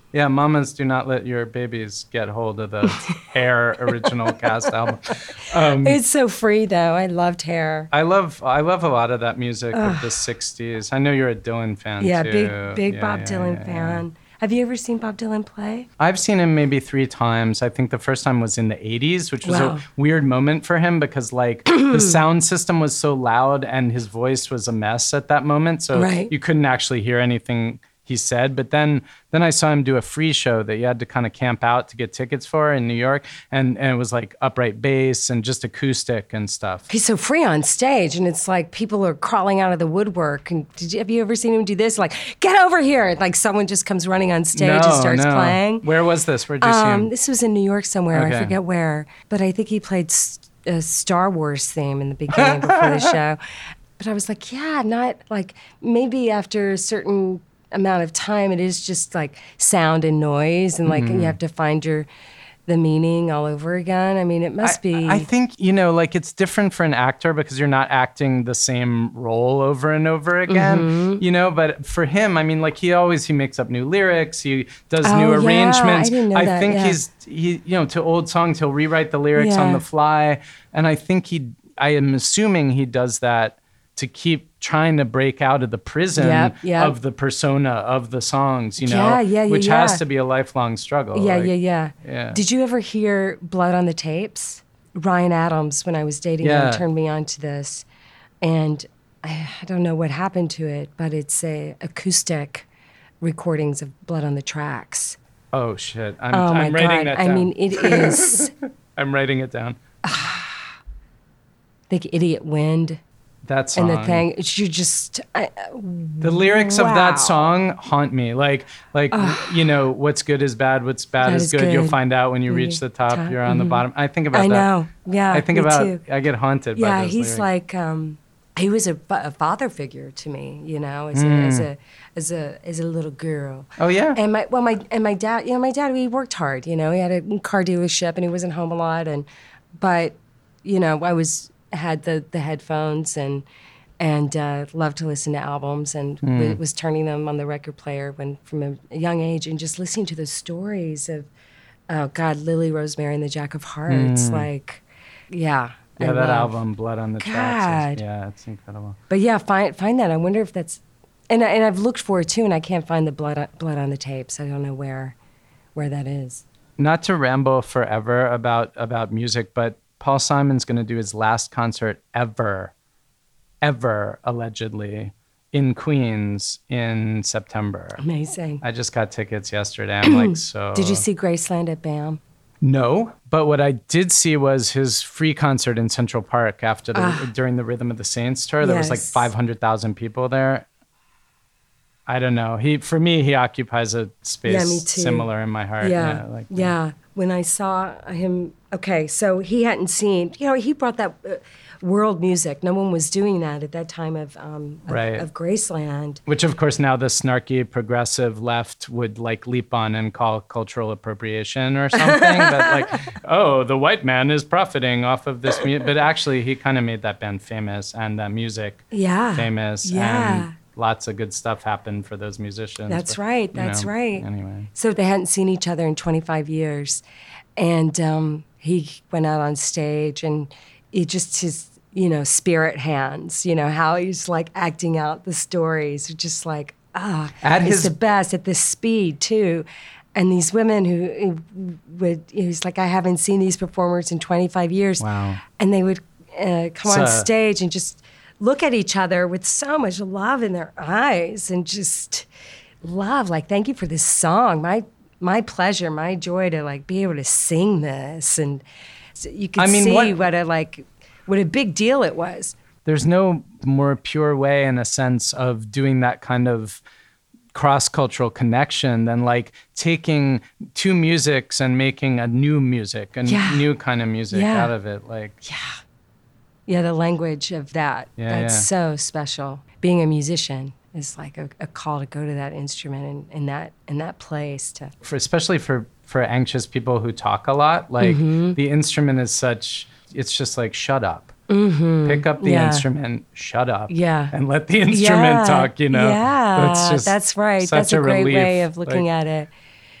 Yeah, mamas, do not let your babies get hold of the Hair original cast album. Um, It's so free, though. I loved Hair. I love I love a lot of that music of the sixties. I know you're a Dylan fan Yeah, too. big big Yeah, Bob yeah, Dylan yeah, fan. yeah. Have you ever seen Bob Dylan play? I've seen him maybe three times. I think the first time was in the eighties, which was Wow. a weird moment for him because like the sound system was so loud and his voice was a mess at that moment. So Right. you couldn't actually hear anything he said. But then then I saw him do a free show that you had to kind of camp out to get tickets for in New York. And, and it was like upright bass and just acoustic and stuff. He's so free on stage, and it's like people are crawling out of the woodwork. And did you, have you ever seen him do this? Like, get over here! Like someone just comes running on stage and starts no. playing. Where was this? Where'd you see Um, him? this was in New York somewhere. Okay. I forget where, but I think he played s- a Star Wars theme in the beginning before the show. But I was like, yeah, not like maybe after a certain amount of time, it is just like sound and noise, and like Mm-hmm. you have to find your the meaning all over again. I mean, it must I, be. I think, you know, like it's different for an actor because you're not acting the same role over and over again, Mm-hmm. you know, but for him, I mean, like he always, he makes up new lyrics, he does Oh, new yeah, arrangements. I didn't know that, think yeah. he's, he, you know, to old songs, he'll rewrite the lyrics on Yeah. the fly. And I think he, I am assuming he does that to keep trying to break out of the prison Yep, yep. of the persona of the songs, you know, Yeah, yeah, yeah, which yeah. has to be a lifelong struggle. Yeah, like- yeah, yeah, yeah. Did you ever hear Blood on the Tapes? Ryan Adams, when I was dating Yeah. him, turned me on to this. And I, I don't know what happened to it, but it's a acoustic recordings of Blood on the Tracks. Oh shit! I'm, Oh my I'm writing God. that I down. mean, it is I'm writing it down. like Idiot Wind That song. and the thing. It's, you just, I, The lyrics of Wow. that song haunt me. Like, like you know, what's good is bad, what's bad That is is good. You'll good. find out when you When reach you the top, top, you're on the mhm. bottom. I think about I that. know. Yeah, I think me about. too. I get haunted by Yeah, those he's lyrics. like um, he was a, fa- a father figure to me, you know, as, Mm. a, as a as a as a little girl. Oh yeah. And my well, my and my dad, you know, my dad, he worked hard. You know, he had a car dealership and he wasn't home a lot. And but you know, I was had the the headphones and and uh, loved to listen to albums and Hmm. w- was turning them on the record player when from a, a young age and just listening to the stories of oh God, Lily Rosemary and the Jack of Hearts, like yeah. Hmm. yeah, I that love- album, Blood on the Tracks. God. Is, yeah, it's incredible. But yeah, find find that. I wonder if that's, and I- and I've looked for it too, and I can't find the blood on, blood on the tapes. I don't know where, where that is. Not to ramble forever about about music, but Paul Simon's going to do his last concert ever, ever allegedly, in Queens in September. Amazing. I just got tickets yesterday. I'm like, so. Did you see Graceland at BAM? No, but what I did see was his free concert in Central Park after the Ah. during the Rhythm of the Saints tour. There was like Yes. five hundred thousand people there. I don't know. He for me, he occupies a space Yeah, me too. similar in my heart. Yeah, like yeah. When I saw him, okay, so he hadn't seen, you know, he brought that uh, world music. No one was doing that at that time of um, of, Right. of Graceland. Which, of course, now the snarky progressive left would like leap on and call cultural appropriation or something. But like, oh, the white man is profiting off of this music. But actually, he kind of made that band famous and that music Yeah, famous. yeah. And lots of good stuff happened for those musicians. That's But, right. you That's know, right. Anyway. So they hadn't seen each other in twenty-five years. And um, he went out on stage and he just, his, you know, spirit hands, you know, how he's like acting out the stories, just like, ah, At it's his- the best at this speed too. And these women who who would, he was like, I haven't seen these performers in twenty-five years. Wow. And they would uh, come So- on stage and just look at each other with so much love in their eyes and just love, like, thank you for this song. My my pleasure, my joy to like be able to sing this. And so you could I mean, see what- what a like what a big deal it was. There's no more pure way, in a sense, of doing that kind of cross-cultural connection than like taking two musics and making a new music, a Yeah. new kind of music Yeah. out of it. Like, Yeah, the language of that. Yeah, That's yeah. so special. Being a musician is like a, a call to go to that instrument and in that in that place to for especially for for anxious people who talk a lot, like Mm-hmm. the instrument is such. It's just like shut up. Pick up the Yeah. instrument, shut up, Yeah. and let the instrument Yeah, talk. You know, Yeah, That's just that's right. such That's a, great relief. way of looking Like, at it.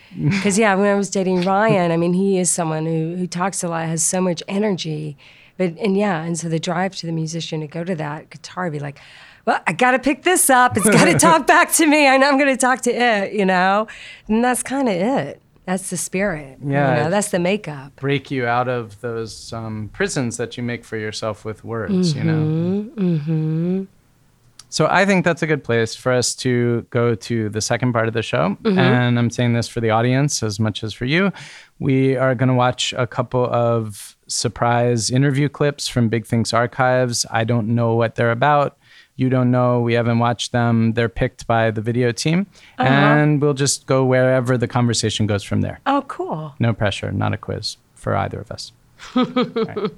Because, yeah, when I was dating Ryan, I mean, he is someone who, who talks a lot, has so much energy. But, and yeah, and so the drive to the musician to go to that guitar, be like, well, I got to pick this up. It's got to talk back to me. I know I'm going to talk to it, you know? And that's kind of it. That's the spirit. Yeah. You know? That's the makeup. Break you out of those um, prisons that you make for yourself with words, mm-hmm, you know? Mm-hmm. So I think that's a good place for us to go to the second part of the show. Mm-hmm. And I'm saying this for the audience as much as for you. We are going to watch a couple of surprise interview clips from Big Think's archives. I don't know what they're about. You don't know. We haven't watched them. They're picked by the video team. Uh-huh. And we'll just go wherever the conversation goes from there. Oh, cool. No pressure. Not a quiz for either of us. All right.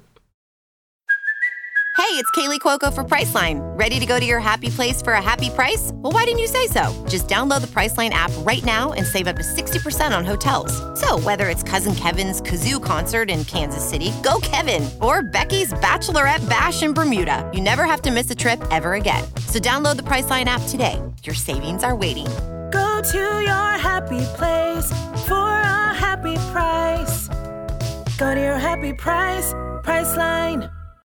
Hey, it's Kaylee Cuoco for Priceline. Ready to go to your happy place for a happy price? Well, why didn't you say so? Just download the Priceline app right now and save up to sixty percent on hotels. So whether it's Cousin Kevin's Kazoo Concert in Kansas City, go Kevin, or Becky's Bachelorette Bash in Bermuda, you never have to miss a trip ever again. So download the Priceline app today. Your savings are waiting. Go to your happy place for a happy price. Go to your happy price, Priceline.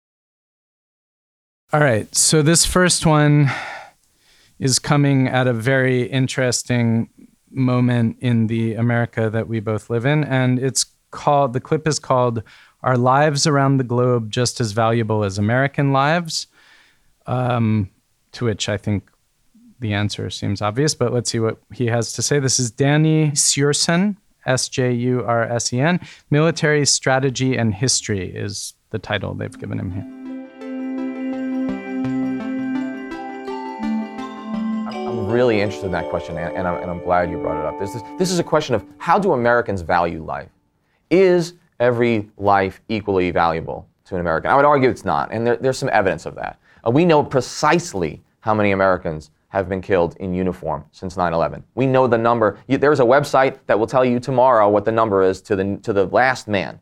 All right, so this first one is coming at a very interesting moment in the America that we both live in, and it's called, the clip is called, Are Lives Around the Globe Just as Valuable as American Lives? Um, to which I think the answer seems obvious, but let's see what he has to say. This is Danny Sjursen, S J U R S E N. Military Strategy and History is the title they've given him here. I'm really interested in that question, and, and, I'm, and I'm glad you brought it up. This is, this is a question of how do Americans value life? Is every life equally valuable to an American? I would argue it's not, and there, there's some evidence of that. Uh, we know precisely how many Americans have been killed in uniform since nine eleven. We know the number. You, there's a website that will tell you tomorrow what the number is to the, to the last man.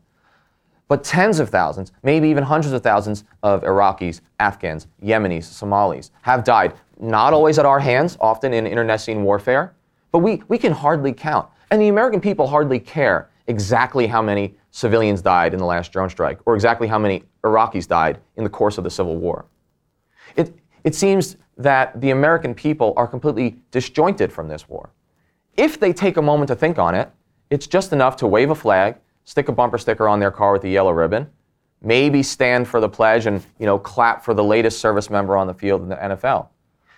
But tens of thousands, maybe even hundreds of thousands of Iraqis, Afghans, Yemenis, Somalis have died, not always at our hands, often in internecine warfare, but we, we can hardly count. And the American people hardly care exactly how many civilians died in the last drone strike or exactly how many Iraqis died in the course of the Civil War. It, it seems that the American people are completely disjointed from this war. If they take a moment to think on it, it's just enough to wave a flag, stick a bumper sticker on their car with a yellow ribbon, maybe stand for the pledge and, you know, clap for the latest service member on the field in the N F L.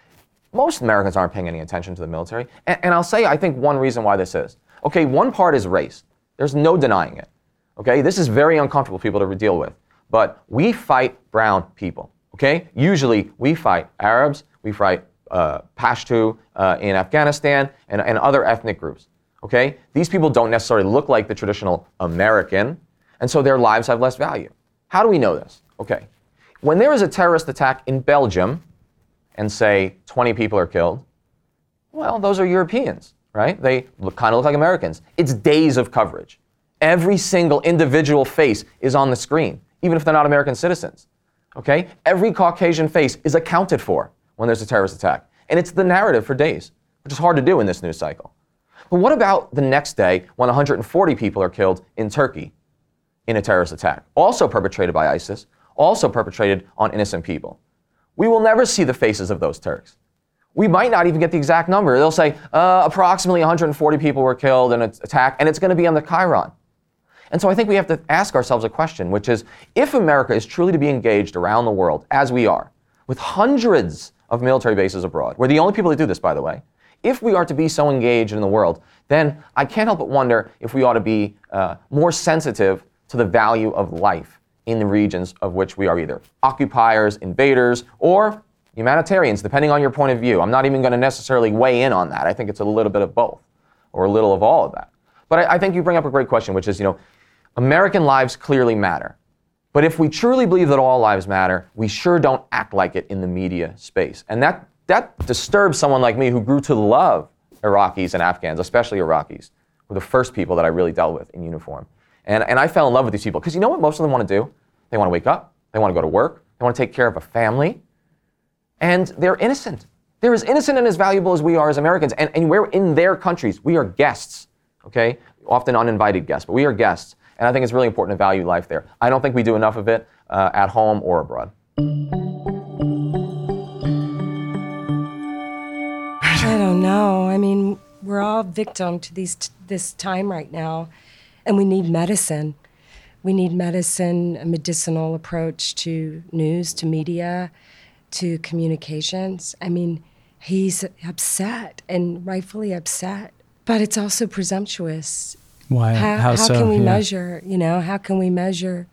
Most Americans aren't paying any attention to the military. And, and I'll say, I think one reason why this is. Okay, one part is race. There's no denying it. Okay, this is very uncomfortable for people to deal with. But we fight brown people. Okay, usually we fight Arabs, we fight uh, Pashto uh, in Afghanistan, and, and other ethnic groups. Okay, these people don't necessarily look like the traditional American, and so their lives have less value. How do we know this? Okay, when there is a terrorist attack in Belgium, and say twenty people are killed, well, those are Europeans, right? They look, kind of look like Americans. It's days of coverage. Every single individual face is on the screen, even if they're not American citizens, okay? Every Caucasian face is accounted for when there's a terrorist attack. And it's the narrative for days, which is hard to do in this news cycle. But what about the next day when one hundred forty people are killed in Turkey in a terrorist attack, also perpetrated by ISIS, also perpetrated on innocent people? We will never see the faces of those Turks. We might not even get the exact number. They'll say uh, approximately one hundred forty people were killed in an attack, and it's going to be on the Chiron. And so I think we have to ask ourselves a question, which is, if America is truly to be engaged around the world, as we are, with hundreds of military bases abroad, we're the only people that do this, by the way, if we are to be so engaged in the world, then I can't help but wonder if we ought to be uh, more sensitive to the value of life in the regions of which we are either occupiers, invaders, or humanitarians, depending on your point of view. I'm not even going to necessarily weigh in on that. I think it's a little bit of both, or a little of all of that. But I, I think you bring up a great question, which is, you know, American lives clearly matter. But if we truly believe that all lives matter, we sure don't act like it in the media space. And that, that disturbs someone like me who grew to love Iraqis and Afghans, especially Iraqis, who were the first people that I really dealt with in uniform. And, and I fell in love with these people because you know what most of them want to do? They want to wake up. They want to go to work. They want to take care of a family. And they're innocent. They're as innocent and as valuable as we are as Americans. And, and we're in their countries. We are guests. okay? Often uninvited guests, but we are guests. And I think it's really important to value life there. I don't think we do enough of it uh, at home or abroad. I don't know. I mean, we're all victim to these t- this time right now, and we need medicine. We need medicine, a medicinal approach to news, to media, to communications. I mean, he's upset and rightfully upset, but it's also presumptuous. Why? How, How how so? can we Yeah. measure, you know, how can we measure,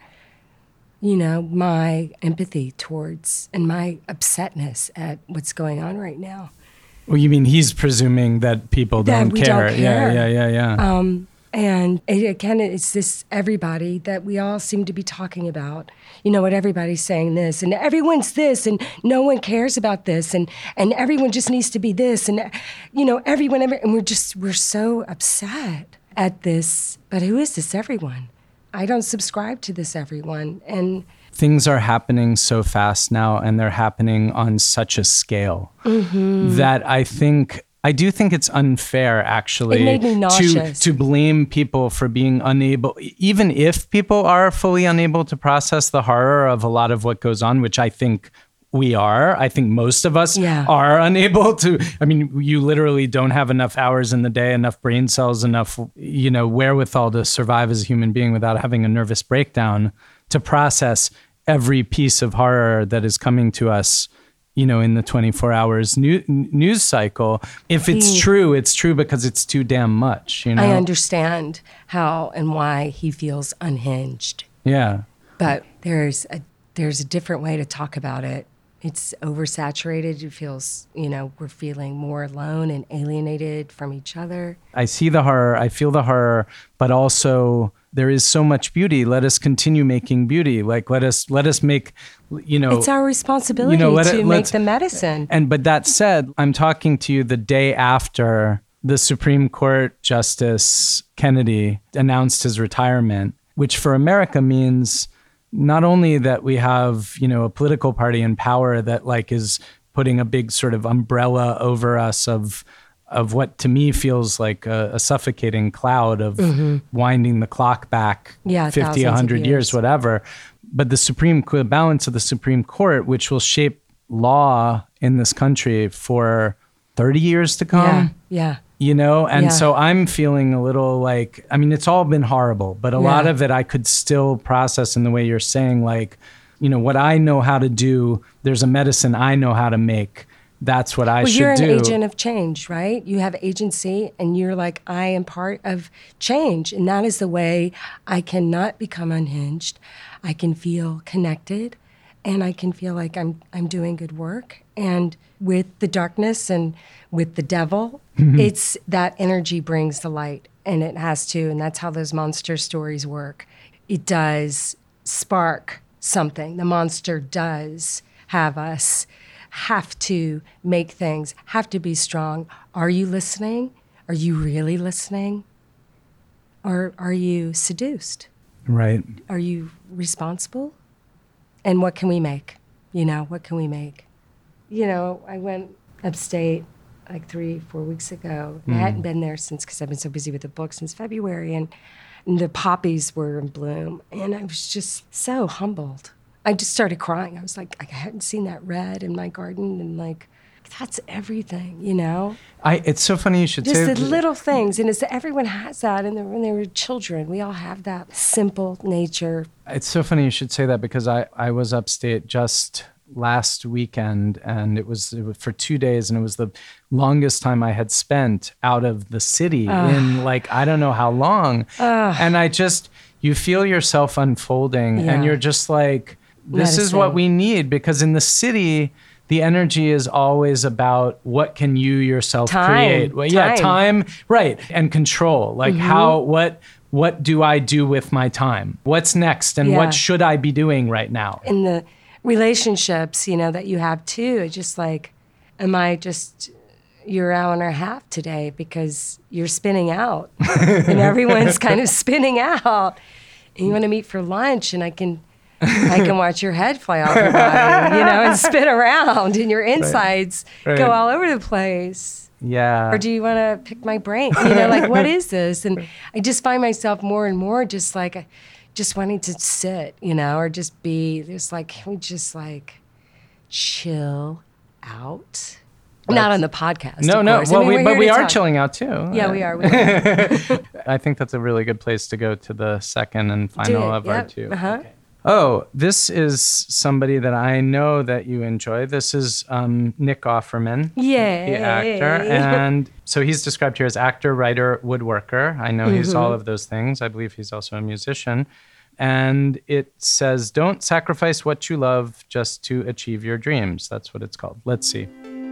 you know, my empathy towards and my upsetness at what's going on right now? Well, you mean he's presuming that people That don't we care? don't Yeah, care. yeah, yeah, yeah. Um, and it, again, it's this everybody that we all seem to be talking about. You know what? Everybody's saying this, and everyone's this, and no one cares about this, and and everyone just needs to be this, and you know, everyone, every, and we're just we're so upset at this. But who is this everyone? I don't subscribe to this everyone, and Things are happening so fast now, and they're happening on such a scale Mm-hmm. that I think I do think it's unfair, actually, It made me to nauseous. to blame people for being unable, even if people are fully unable to process the horror of a lot of what goes on, which I think we are. I think most of us Yeah. are unable to. I mean, you literally don't have enough hours in the day, enough brain cells, enough, you know, wherewithal to survive as a human being without having a nervous breakdown to process every piece of horror that is coming to us, you know, in the twenty-four hours new, news cycle. If it's He- true, it's true because it's too damn much, you know? I understand how and why he feels unhinged. Yeah. But there's a there's a different way to talk about it. It's oversaturated. It feels, you know, we're feeling more alone and alienated from each other. I see the horror, I feel the horror, but also there is so much beauty. Let us continue making beauty. Like let us let us make, you know, It's our responsibility let to it- make let's- the medicine. And but that said, I'm talking to you the day after the Supreme Court Justice Kennedy announced his retirement, which for America means not only that we have, you know, a political party in power that like is putting a big sort of umbrella over us of of what to me feels like a, a suffocating cloud of winding the clock back Yeah, fifty, thousands of one hundred years, years. whatever. But the Supreme the balance of the Supreme Court, which will shape law in this country for thirty years to come. yeah, yeah. You know, and Yeah. so I'm feeling a little like, I mean, it's all been horrible, but a Yeah. lot of it I could still process in the way you're saying, like, you know, what I know how to do, there's a medicine I know how to make. That's what I Well, should you're an do. agent of change, right? You have agency, and you're like, I am part of change. And that is the way I cannot become unhinged. I can feel connected, and I can feel like I'm I'm doing good work. And with the darkness and with the devil, it's that energy brings the light, and it has to. And that's how those monster stories work. It does spark something. The monster does have us have to make things, have to be strong. Are you listening? Are you really listening? Or are you seduced? Right. Are you responsible? And what can we make? You know, what can we make? You know, I went upstate like three, four weeks ago. I hadn't been there since, because I've been so busy with the book since February, and, and the poppies were in bloom. And I was just so humbled. I just started crying. I was like, I hadn't seen that red in my garden, and like, that's everything, you know? I. It's so funny you should Just say the little things. And it's, everyone has that. And when they were children, we all have that simple nature. It's so funny you should say that, because I, I was upstate just last weekend, and it was, it was for two days, and it was the longest time I had spent out of the city in like, I don't know how long. And I just, you feel yourself unfolding, Yeah. and you're just like, this is Medicine. what we need, because in the city, the energy is always about what can you yourself Time. create. Well, yeah, Time. time, right, and control. Like how, what, what do I do with my time? What's next, and Yeah. what should I be doing right now? In the relationships, you know, that you have too, it's just like, am I just your hour and a half today because you're spinning out and everyone's kind of spinning out, and you want to meet for lunch, and I can I can watch your head fly off your body, you know, and spin around, and your insides Right. go Right. all over the place. Yeah. Or do you want to pick my brain? You know, like, what is this? And I just find myself more and more just like, just wanting to sit, you know, or just be, just like, can we just like chill out? Not on the podcast. No, of no. course. Well, I mean, we, we're but here we to are talk. chilling out too. Yeah, we are. We are. I think that's a really good place to go to the second and final it, of our yep, two. uh-huh. Okay. Oh, this is somebody that I know that you enjoy. This is um, Nick Offerman, Yay. the actor. And so he's described here as actor, writer, woodworker. I know he's all of those things. I believe he's also a musician. And it says, don't sacrifice what you love just to achieve your dreams. That's what it's called. Let's see.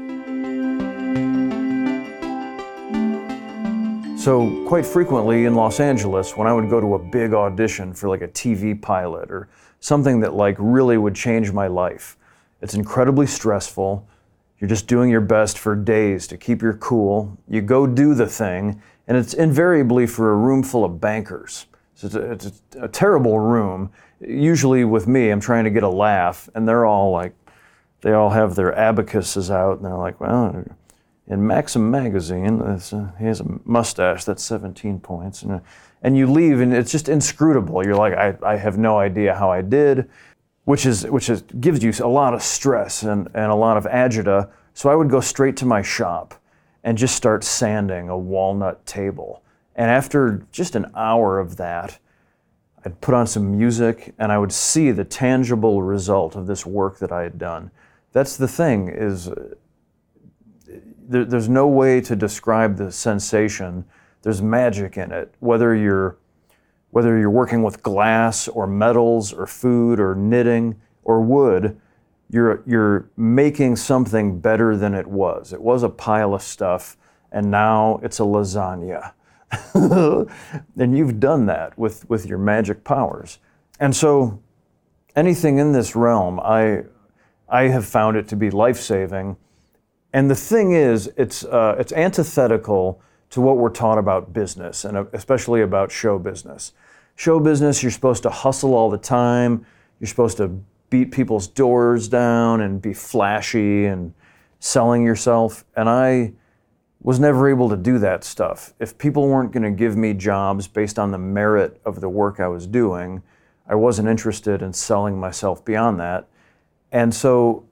So quite frequently in Los Angeles, when I would go to a big audition for like a T V pilot or something that like really would change my life, it's incredibly stressful. You're just doing your best for days to keep your cool. You go do the thing, and it's invariably for a room full of bankers. So it's a, it's a terrible room. Usually with me, I'm trying to get a laugh, and they're all like, they all have their abacuses out, and they're like, well, in Maxim magazine, uh, he has a mustache, that's seventeen points. And, uh, and you leave, and it's just inscrutable. You're like, I, I have no idea how I did, which is which is gives you a lot of stress and, and a lot of agita. So I would go straight to my shop and just start sanding a walnut table. And after just an hour of that, I'd put on some music, and I would see the tangible result of this work that I had done. That's the thing, is There, there's no way to describe the sensation. There's magic in it. Whether you're whether you're working with glass or metals or food or knitting or wood, you're you're making something better than it was. It was a pile of stuff, and now it's a lasagna. And you've done that with, with your magic powers. And so anything in this realm, I I have found it to be life-saving. And the thing is, it's uh, it's antithetical to what we're taught about business, and especially about show business. Show business, you're supposed to hustle all the time. You're supposed to beat people's doors down and be flashy and selling yourself. And I was never able to do that stuff. If people weren't going to give me jobs based on the merit of the work I was doing, I wasn't interested in selling myself beyond that. And so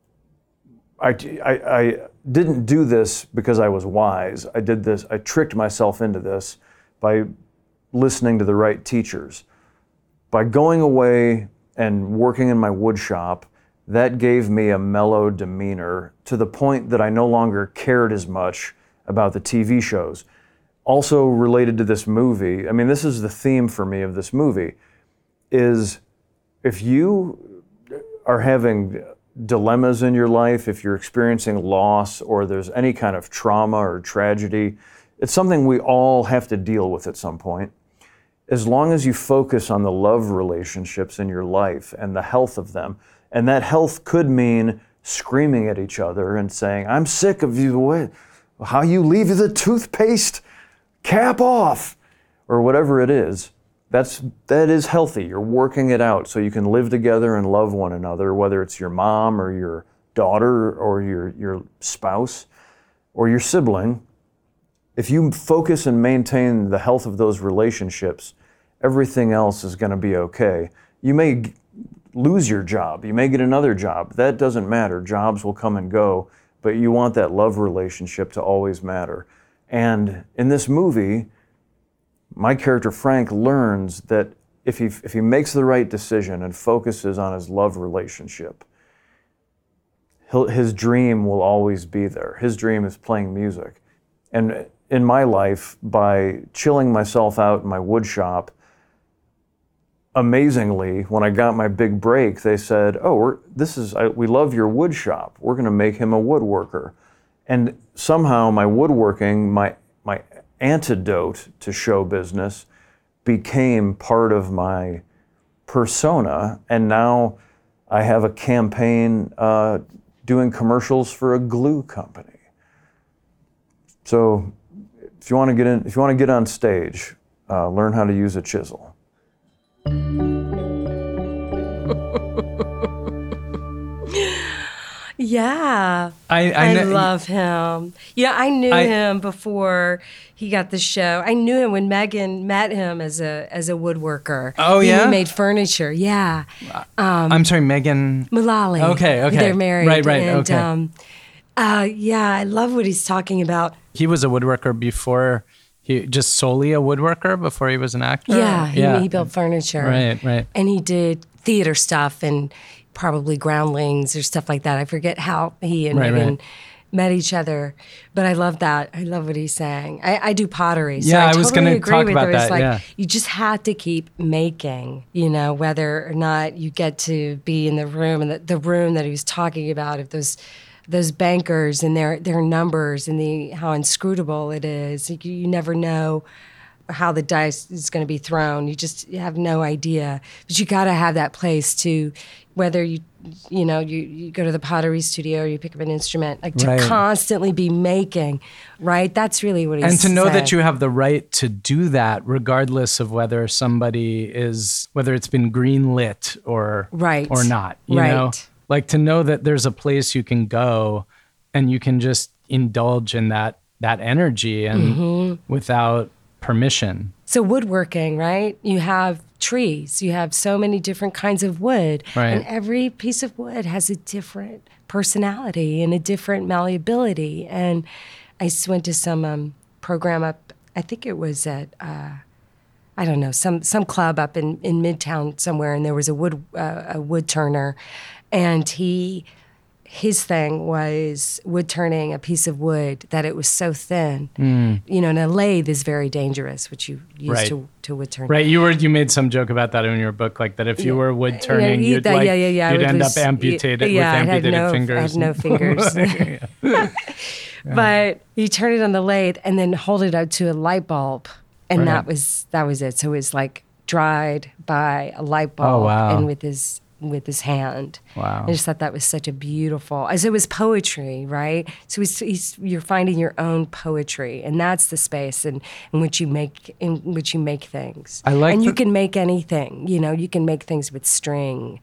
I, I, I didn't do this because I was wise. I did this, I tricked myself into this by listening to the right teachers. By going away and working in my wood shop, that gave me a mellow demeanor to the point that I no longer cared as much about the T V shows. Also related to this movie, I mean, this is the theme for me of this movie, is if you are having dilemmas in your life, if you're experiencing loss or there's any kind of trauma or tragedy, it's something we all have to deal with at some point. As long as you focus on the love relationships in your life and the health of them, and that health could mean screaming at each other and saying, I'm sick of you, what, how you leave the toothpaste cap off, or whatever it is. That's, that is healthy. You're working it out so you can live together and love one another, whether it's your mom or your daughter or your, your spouse or your sibling. If you focus and maintain the health of those relationships, everything else is going to be okay. You may g- lose your job. You may get another job. That doesn't matter. Jobs will come and go, but you want that love relationship to always matter. And in this movie, my character Frank learns that if he if he makes the right decision and focuses on his love relationship, he'll, his dream will always be there. His dream is playing music. And in my life, by chilling myself out in my wood shop, amazingly, when I got my big break, they said, "Oh, we're, this is I, we love your wood shop. We're going to make him a woodworker." And somehow, my woodworking, my my antidote to show business, became part of my persona, and now I have a campaign uh, doing commercials for a glue company. So, if you want to get in, if you want to get on stage, uh, learn how to use a chisel. Yeah. I, I, I kn- love him. Yeah, I knew I- him before he got the show. I knew him when Megan met him as a as a woodworker. Oh, He- yeah? He made furniture. Yeah. I'm sorry, Megan. Mullally. Okay, okay. They're married. Right, right, and, okay. Um, uh, yeah, I love what he's talking about. He was a woodworker before, he just solely a woodworker before he was an actor? Yeah, he, he built furniture. Right, right. And he did theater stuff and probably groundlings or stuff like that. I forget how he and Right, Megan right. met each other, but I love that. I love what he's saying. I, I do pottery, so Yeah, I, I was totally gonna agree talk with about her. It's that, like yeah. you just have to keep making, you know, whether or not you get to be in the room and the, the room that he was talking about, if those those bankers and their their numbers and the how inscrutable it is. You, you never know how the dice is going to be thrown. You just you have no idea. But you got to have that place to, whether you you know you, you go to the pottery studio or you pick up an instrument, like to Right. constantly be making, right? That's really what he's And to know saying. that you have the right to do that, regardless of whether somebody is, whether it's been greenlit or Right. or not, you Right. know, like to know that there's a place you can go, and you can just indulge in that that energy and Mm-hmm. without permission. So woodworking, right? You have trees. You have so many different kinds of wood. Right. And every piece of wood has a different personality and a different malleability. And I s- went to some um, program up, I think it was at, uh, I don't know, some some club up in, in Midtown somewhere, and there was a wood uh, a wood turner, and he his thing was wood turning a piece of wood that it was so thin. You know, and a lathe is very dangerous, which you use Right. to, to wood turn. Right, you were you made some joke about that in your book, like that if you were wood turning, Yeah, you'd that- like yeah, yeah, yeah. you'd It end was- up amputated yeah, with I had amputated no- fingers. I had no fingers. But you turn it on the lathe and then hold it up to a light bulb, and Right. that was that was it. So it was like dried by a light bulb, Oh, wow. and with his with his hand. Wow. I just thought that was such a beautiful, as it was poetry, right? So he's, he's, you're finding your own poetry, and that's the space in, in which you make in which you make things. I like and you the- can make anything. You know, you can make things with string.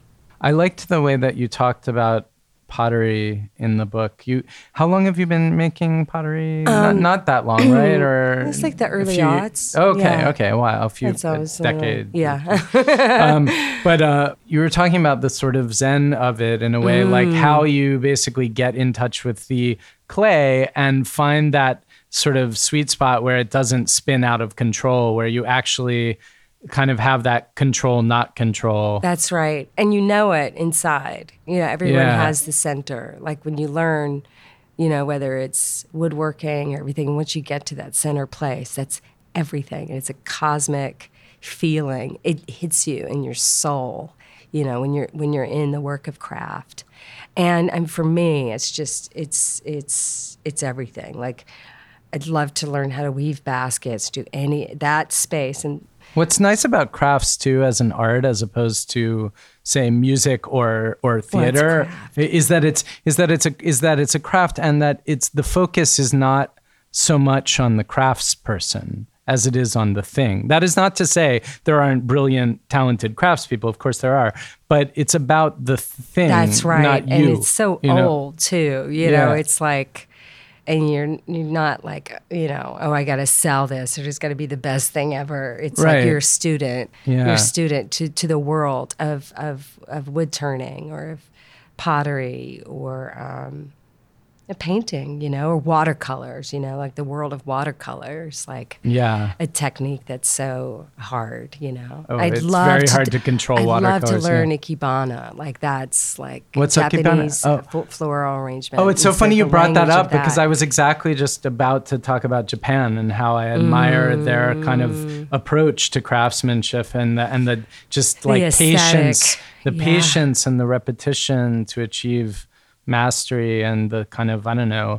I liked the way that you talked about pottery in the book. You, how long have you been making pottery? not, not that long, right? Or Um, It's like the a early few- aughts. Okay, Yeah. okay, wow, a few That's always, a uh, decade. yeah. um, but uh, you were talking about the sort of zen of it in a way, like Mm. how you basically get in touch with the clay and find that sort of sweet spot where it doesn't spin out of control, where you actually kind of have that control, not control. That's right. And you know it inside. You know, everyone Yeah. has the center. Like when you learn, you know, whether it's woodworking or everything, once you get to that center place, that's everything. And it's a cosmic feeling. It hits you in your soul, you know, when you're when you're in the work of craft. And and for me, it's just it's it's it's everything. Like I'd love to learn how to weave baskets, do any that space and What's nice about crafts too, as an art, as opposed to say music or or theater, craft. is that it's is that it's a is that it's a craft, and that it's the focus is not so much on the crafts person as it is on the thing. That is not to say there aren't brilliant, talented craftspeople. Of course there are, but it's about the thing. That's right. Not and you, it's so you know? old too. You know, Yeah. it's like, and you're you're not like, you know, oh, I got to sell this, or it's got to be the best thing ever. It's Right. like you're a student. Yeah. You're a student to, to the world of, of, of wood turning or of pottery or um, a painting, you know, or watercolors, you know, like the world of watercolors, like Yeah. a technique that's so hard, you know. Oh, I'd it's love very to hard d- to control I'd love to watercolors, yeah. learn ikebana. Like that's like What's ikebana? Japanese Oh. uh, fl- floral arrangement. Oh, it's so It's funny like you the brought that language up of because that. I was exactly just about to talk about Japan and how I admire their kind Mm. of approach to craftsmanship and the, and the just like aesthetic. patience, the Yeah. patience and the repetition to achieve mastery and the kind of, I don't know,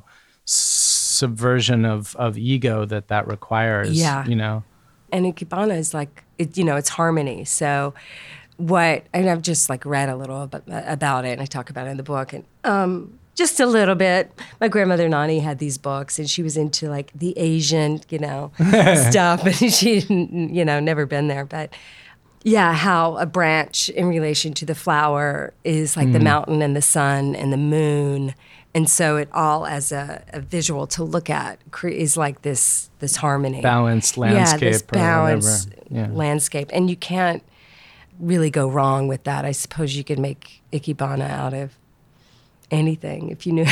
subversion of, of ego that that requires, Yeah. you know? And ikebana is like, it, you know, it's harmony. So what, and I've just like read a little about, about it, and I talk about it in the book, and um, just a little bit. My grandmother Nani had these books, and she was into like the Asian, you know, stuff, and she, you know, never been there, but yeah, how a branch in relation to the flower is like mm. the mountain and the sun and the moon. And so it all as a, a visual to look at is like this this harmony. Balanced landscape. Yeah, this balanced yeah. landscape. And you can't really go wrong with that. I suppose you could make Ikebana out of anything if you knew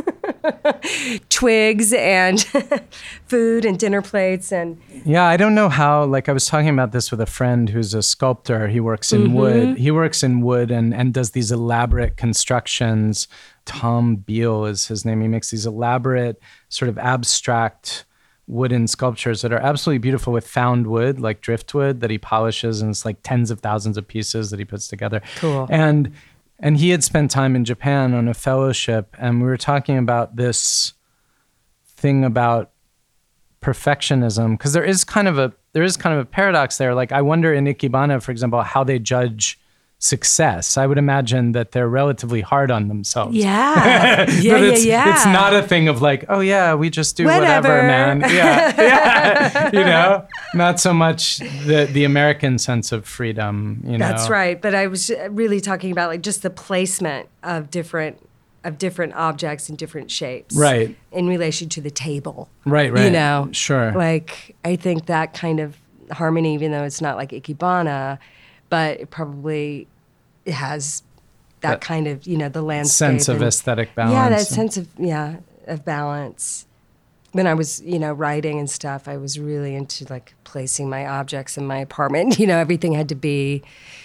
twigs and food and dinner plates and yeah I don't know how, like I was talking about this with a friend who's a sculptor. He works in mm-hmm. wood he works in wood and and does these elaborate constructions. Tom Beale is his name. He makes these elaborate sort of abstract wooden sculptures that are absolutely beautiful with found wood, like driftwood that he polishes, and it's like tens of thousands of pieces that he puts together. Cool. And And he had spent time in Japan on a fellowship, and we were talking about this thing about perfectionism, because there is kind of a there is kind of a paradox there. Like I wonder in Ikebana, for example, how they judge success. I would imagine that they're relatively hard on themselves. Yeah, yeah, it's, yeah, yeah. It's not a thing of like, oh yeah, we just do whatever, whatever man. Yeah, yeah. You know, not so much the the American sense of freedom. You know, that's right. But I was really talking about like just the placement of different of different objects in different shapes, right, in relation to the table. Right, right. You know, sure. Like I think that kind of harmony, even though it's not like Ikebana, but it probably it has that, that kind of, you know, the landscape. Sense of and, aesthetic balance. Yeah, that sense of, yeah, of balance. When I was, you know, writing and stuff, I was really into like placing my objects in my apartment. You know, everything had to be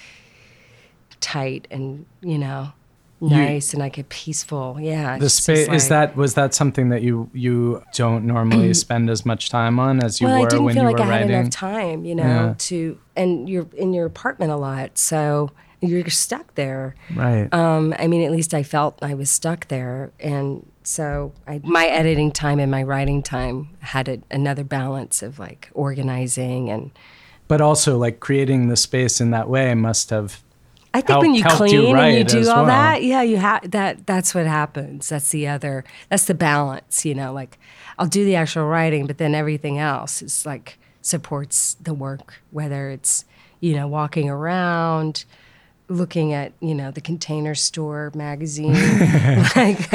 tight and, you know, nice you, and like a peaceful, yeah. The space like, is that was that something that you you don't normally spend as much time on as you well, were I didn't when feel you like were I writing? had enough time, you know, yeah. to and you're in your apartment a lot, so you're stuck there. Right. Um, I mean, at least I felt I was stuck there, and so I, my editing time and my writing time had a, another balance of like organizing and. But also, like creating the space in that way must have. I think helped, when you clean you and you do all well. that, yeah, you have that. That's what happens. That's the other. That's the balance. You know, like I'll do the actual writing, but then everything else is like supports the work. Whether it's you know walking around, looking at you know the Container Store magazine. like,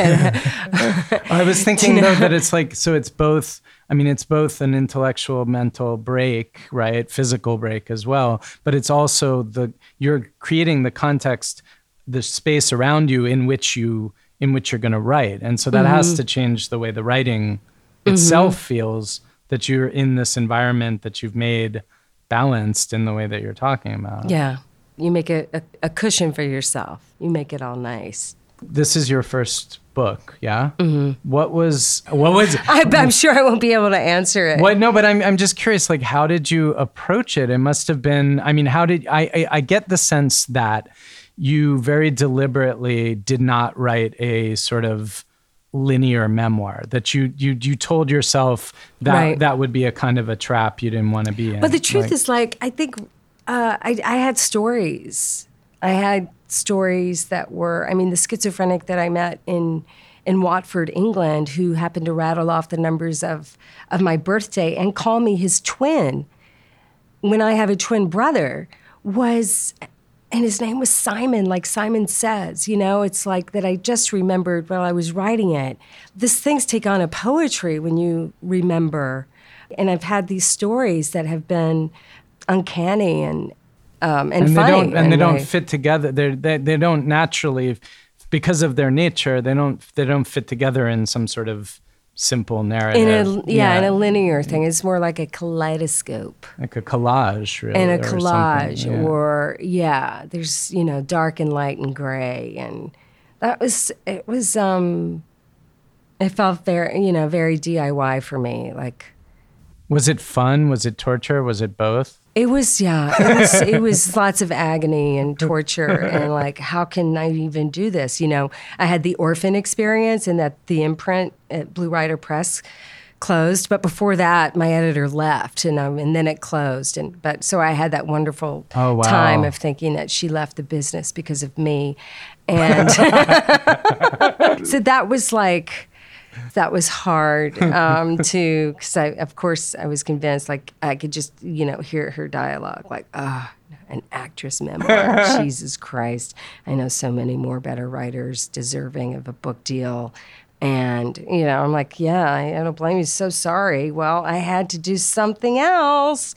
I was thinking you know? though that it's like so. It's both. I mean, it's both an intellectual, mental break, right? Physical break as well. But it's also the you're creating the context, the space around you in which you in which you're going to write, and so that mm-hmm. has to change the way the writing itself mm-hmm. feels. That you're in this environment that you've made balanced in the way that you're talking about. Yeah, you make a, a, a cushion for yourself. You make it all nice. This is your first book, yeah? Mm-hmm. What was, what was... I, I'm sure I won't be able to answer it. What? No, but I'm I'm just curious, like, how did you approach it? It must have been, I mean, how did, I, I, I get the sense that you very deliberately did not write a sort of linear memoir, that you you you told yourself that right. that would be a kind of a trap you didn't want to be in. But the truth like, is, like, I think uh, I, I had stories. I had stories that were, I mean, the schizophrenic that I met in in Watford, England, who happened to rattle off the numbers of, of my birthday and call me his twin when I have a twin brother was, and his name was Simon, like Simon Says, you know, it's like that I just remembered while I was writing it. These things take on a poetry when you remember. And I've had these stories that have been uncanny and Um, and, and funny, they don't and they don't way. fit together. They're, they they don't naturally, because of their nature, they don't they don't fit together in some sort of simple narrative. In a, yeah, yeah, in a linear thing. It's more like a kaleidoscope. Like a collage, really. And a or collage, yeah. or yeah, there's you know dark and light and gray, and that was it was um, it felt very you know very D I Y for me, like. Was it fun? Was it torture? Was it both? It was, yeah. It was, it was lots of agony and torture and like, how can I even do this? You know, I had the orphan experience and that the imprint at Blue Rider Press closed. But before that, my editor left and um, and then it closed. And but so I had that wonderful oh, wow. time of thinking that she left the business because of me. And so that was like... that was hard um, to, because I, of course, I was convinced, like, I could just, you know, hear her dialogue, like, ah, oh, an actress memoir. Jesus Christ. I know so many more better writers deserving of a book deal. And, you know, I'm like, yeah, I, I don't blame you. So sorry. Well, I had to do something else.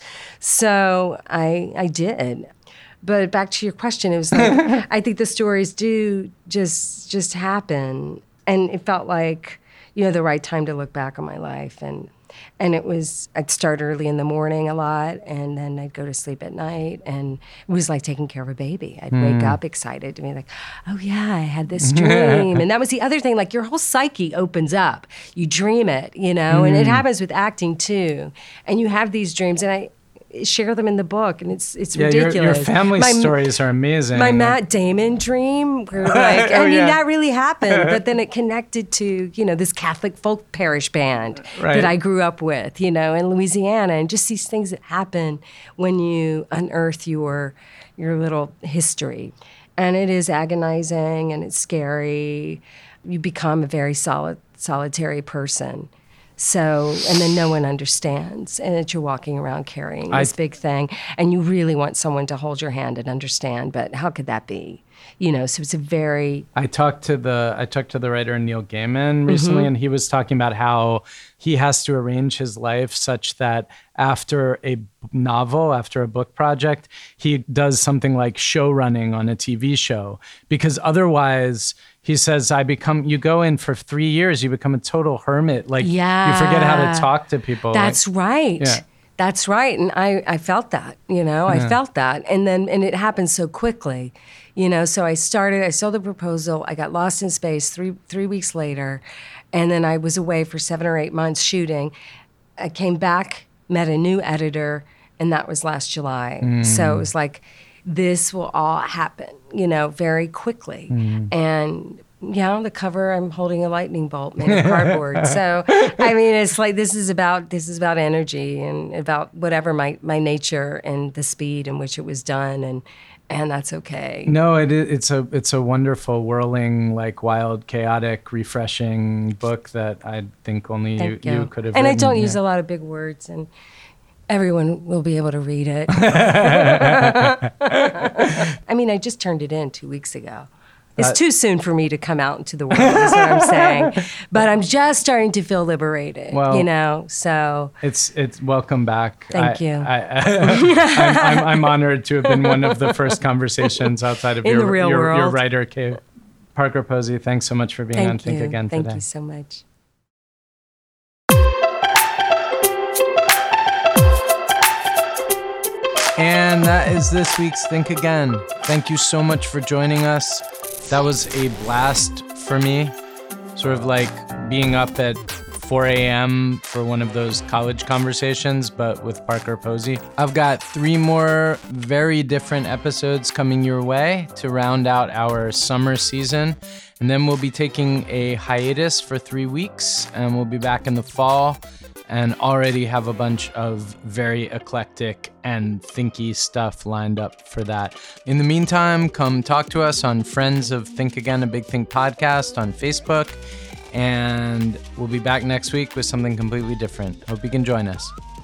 So I I did. But back to your question, it was like, I think the stories do just just happen. And it felt like, you know, the right time to look back on my life. And and it was, I'd start early in the morning a lot, and then I'd go to sleep at night. And it was like taking care of a baby. I'd mm. wake up excited to be like, oh yeah, I had this dream. And that was the other thing, like your whole psyche opens up. You dream it, you know, mm. and it happens with acting too. And you have these dreams, and I share them in the book, and it's it's yeah, ridiculous. Your, your family my, stories are amazing. My Matt Damon dream, where like, oh, I mean, yeah. that really happened, but then it connected to, you know, this Catholic folk parish band right. that I grew up with, you know, in Louisiana, and just these things that happen when you unearth your your little history. And it is agonizing, and it's scary. You become a very solid, solitary person. So, and then no one understands, and that you're walking around carrying this I, big thing, and you really want someone to hold your hand and understand, but how could that be? You know, so it's a very... I talked to the I talked to the writer Neil Gaiman recently, mm-hmm. and he was talking about how he has to arrange his life such that after a novel, after a book project, he does something like show running on a T V show, because otherwise... He says, I become, you go in for three years, you become a total hermit. Like, yeah. you forget how to talk to people. That's like, right. Yeah. That's right. And I, I felt that, you know, yeah. I felt that. And then, and it happened so quickly, you know, so I started, I saw the proposal, I got lost in space three, three weeks later. And then I was away for seven or eight months shooting. I came back, met a new editor, and that was last July. Mm. So it was like, this will all happen, you know, very quickly. Mm. And, you know, the cover, I'm holding a lightning bolt made of cardboard. So, I mean, it's like, this is about, this is about energy and about whatever my, my nature and the speed in which it was done. And, and that's okay. No, it, it's a, it's a wonderful, whirling, like wild, chaotic, refreshing book that I think only you, you. you could have And written. I don't yeah. use a lot of big words, and everyone will be able to read it. I mean, I just turned it in two weeks ago. It's uh, too soon for me to come out into the world, is what I'm saying. But I'm just starting to feel liberated, well, you know, so. It's it's welcome back. Thank I, you. I, I, I'm, I'm, I'm honored to have been one of the first conversations outside of In your, the real your, world. your writer cave. Parker Posey, thanks so much for being Thank on Think you. Again Thank today. Thank you so much. And that is this week's Think Again. Thank you so much for joining us. That was a blast for me. Sort of like being up at four a.m. for one of those college conversations, but with Parker Posey. I've got three more very different episodes coming your way to round out our summer season. And then we'll be taking a hiatus for three weeks, and we'll be back in the fall. And already have a bunch of very eclectic and thinky stuff lined up for that. In the meantime, come talk to us on Friends of Think Again, a Big Think podcast on Facebook. And we'll be back next week with something completely different. Hope you can join us.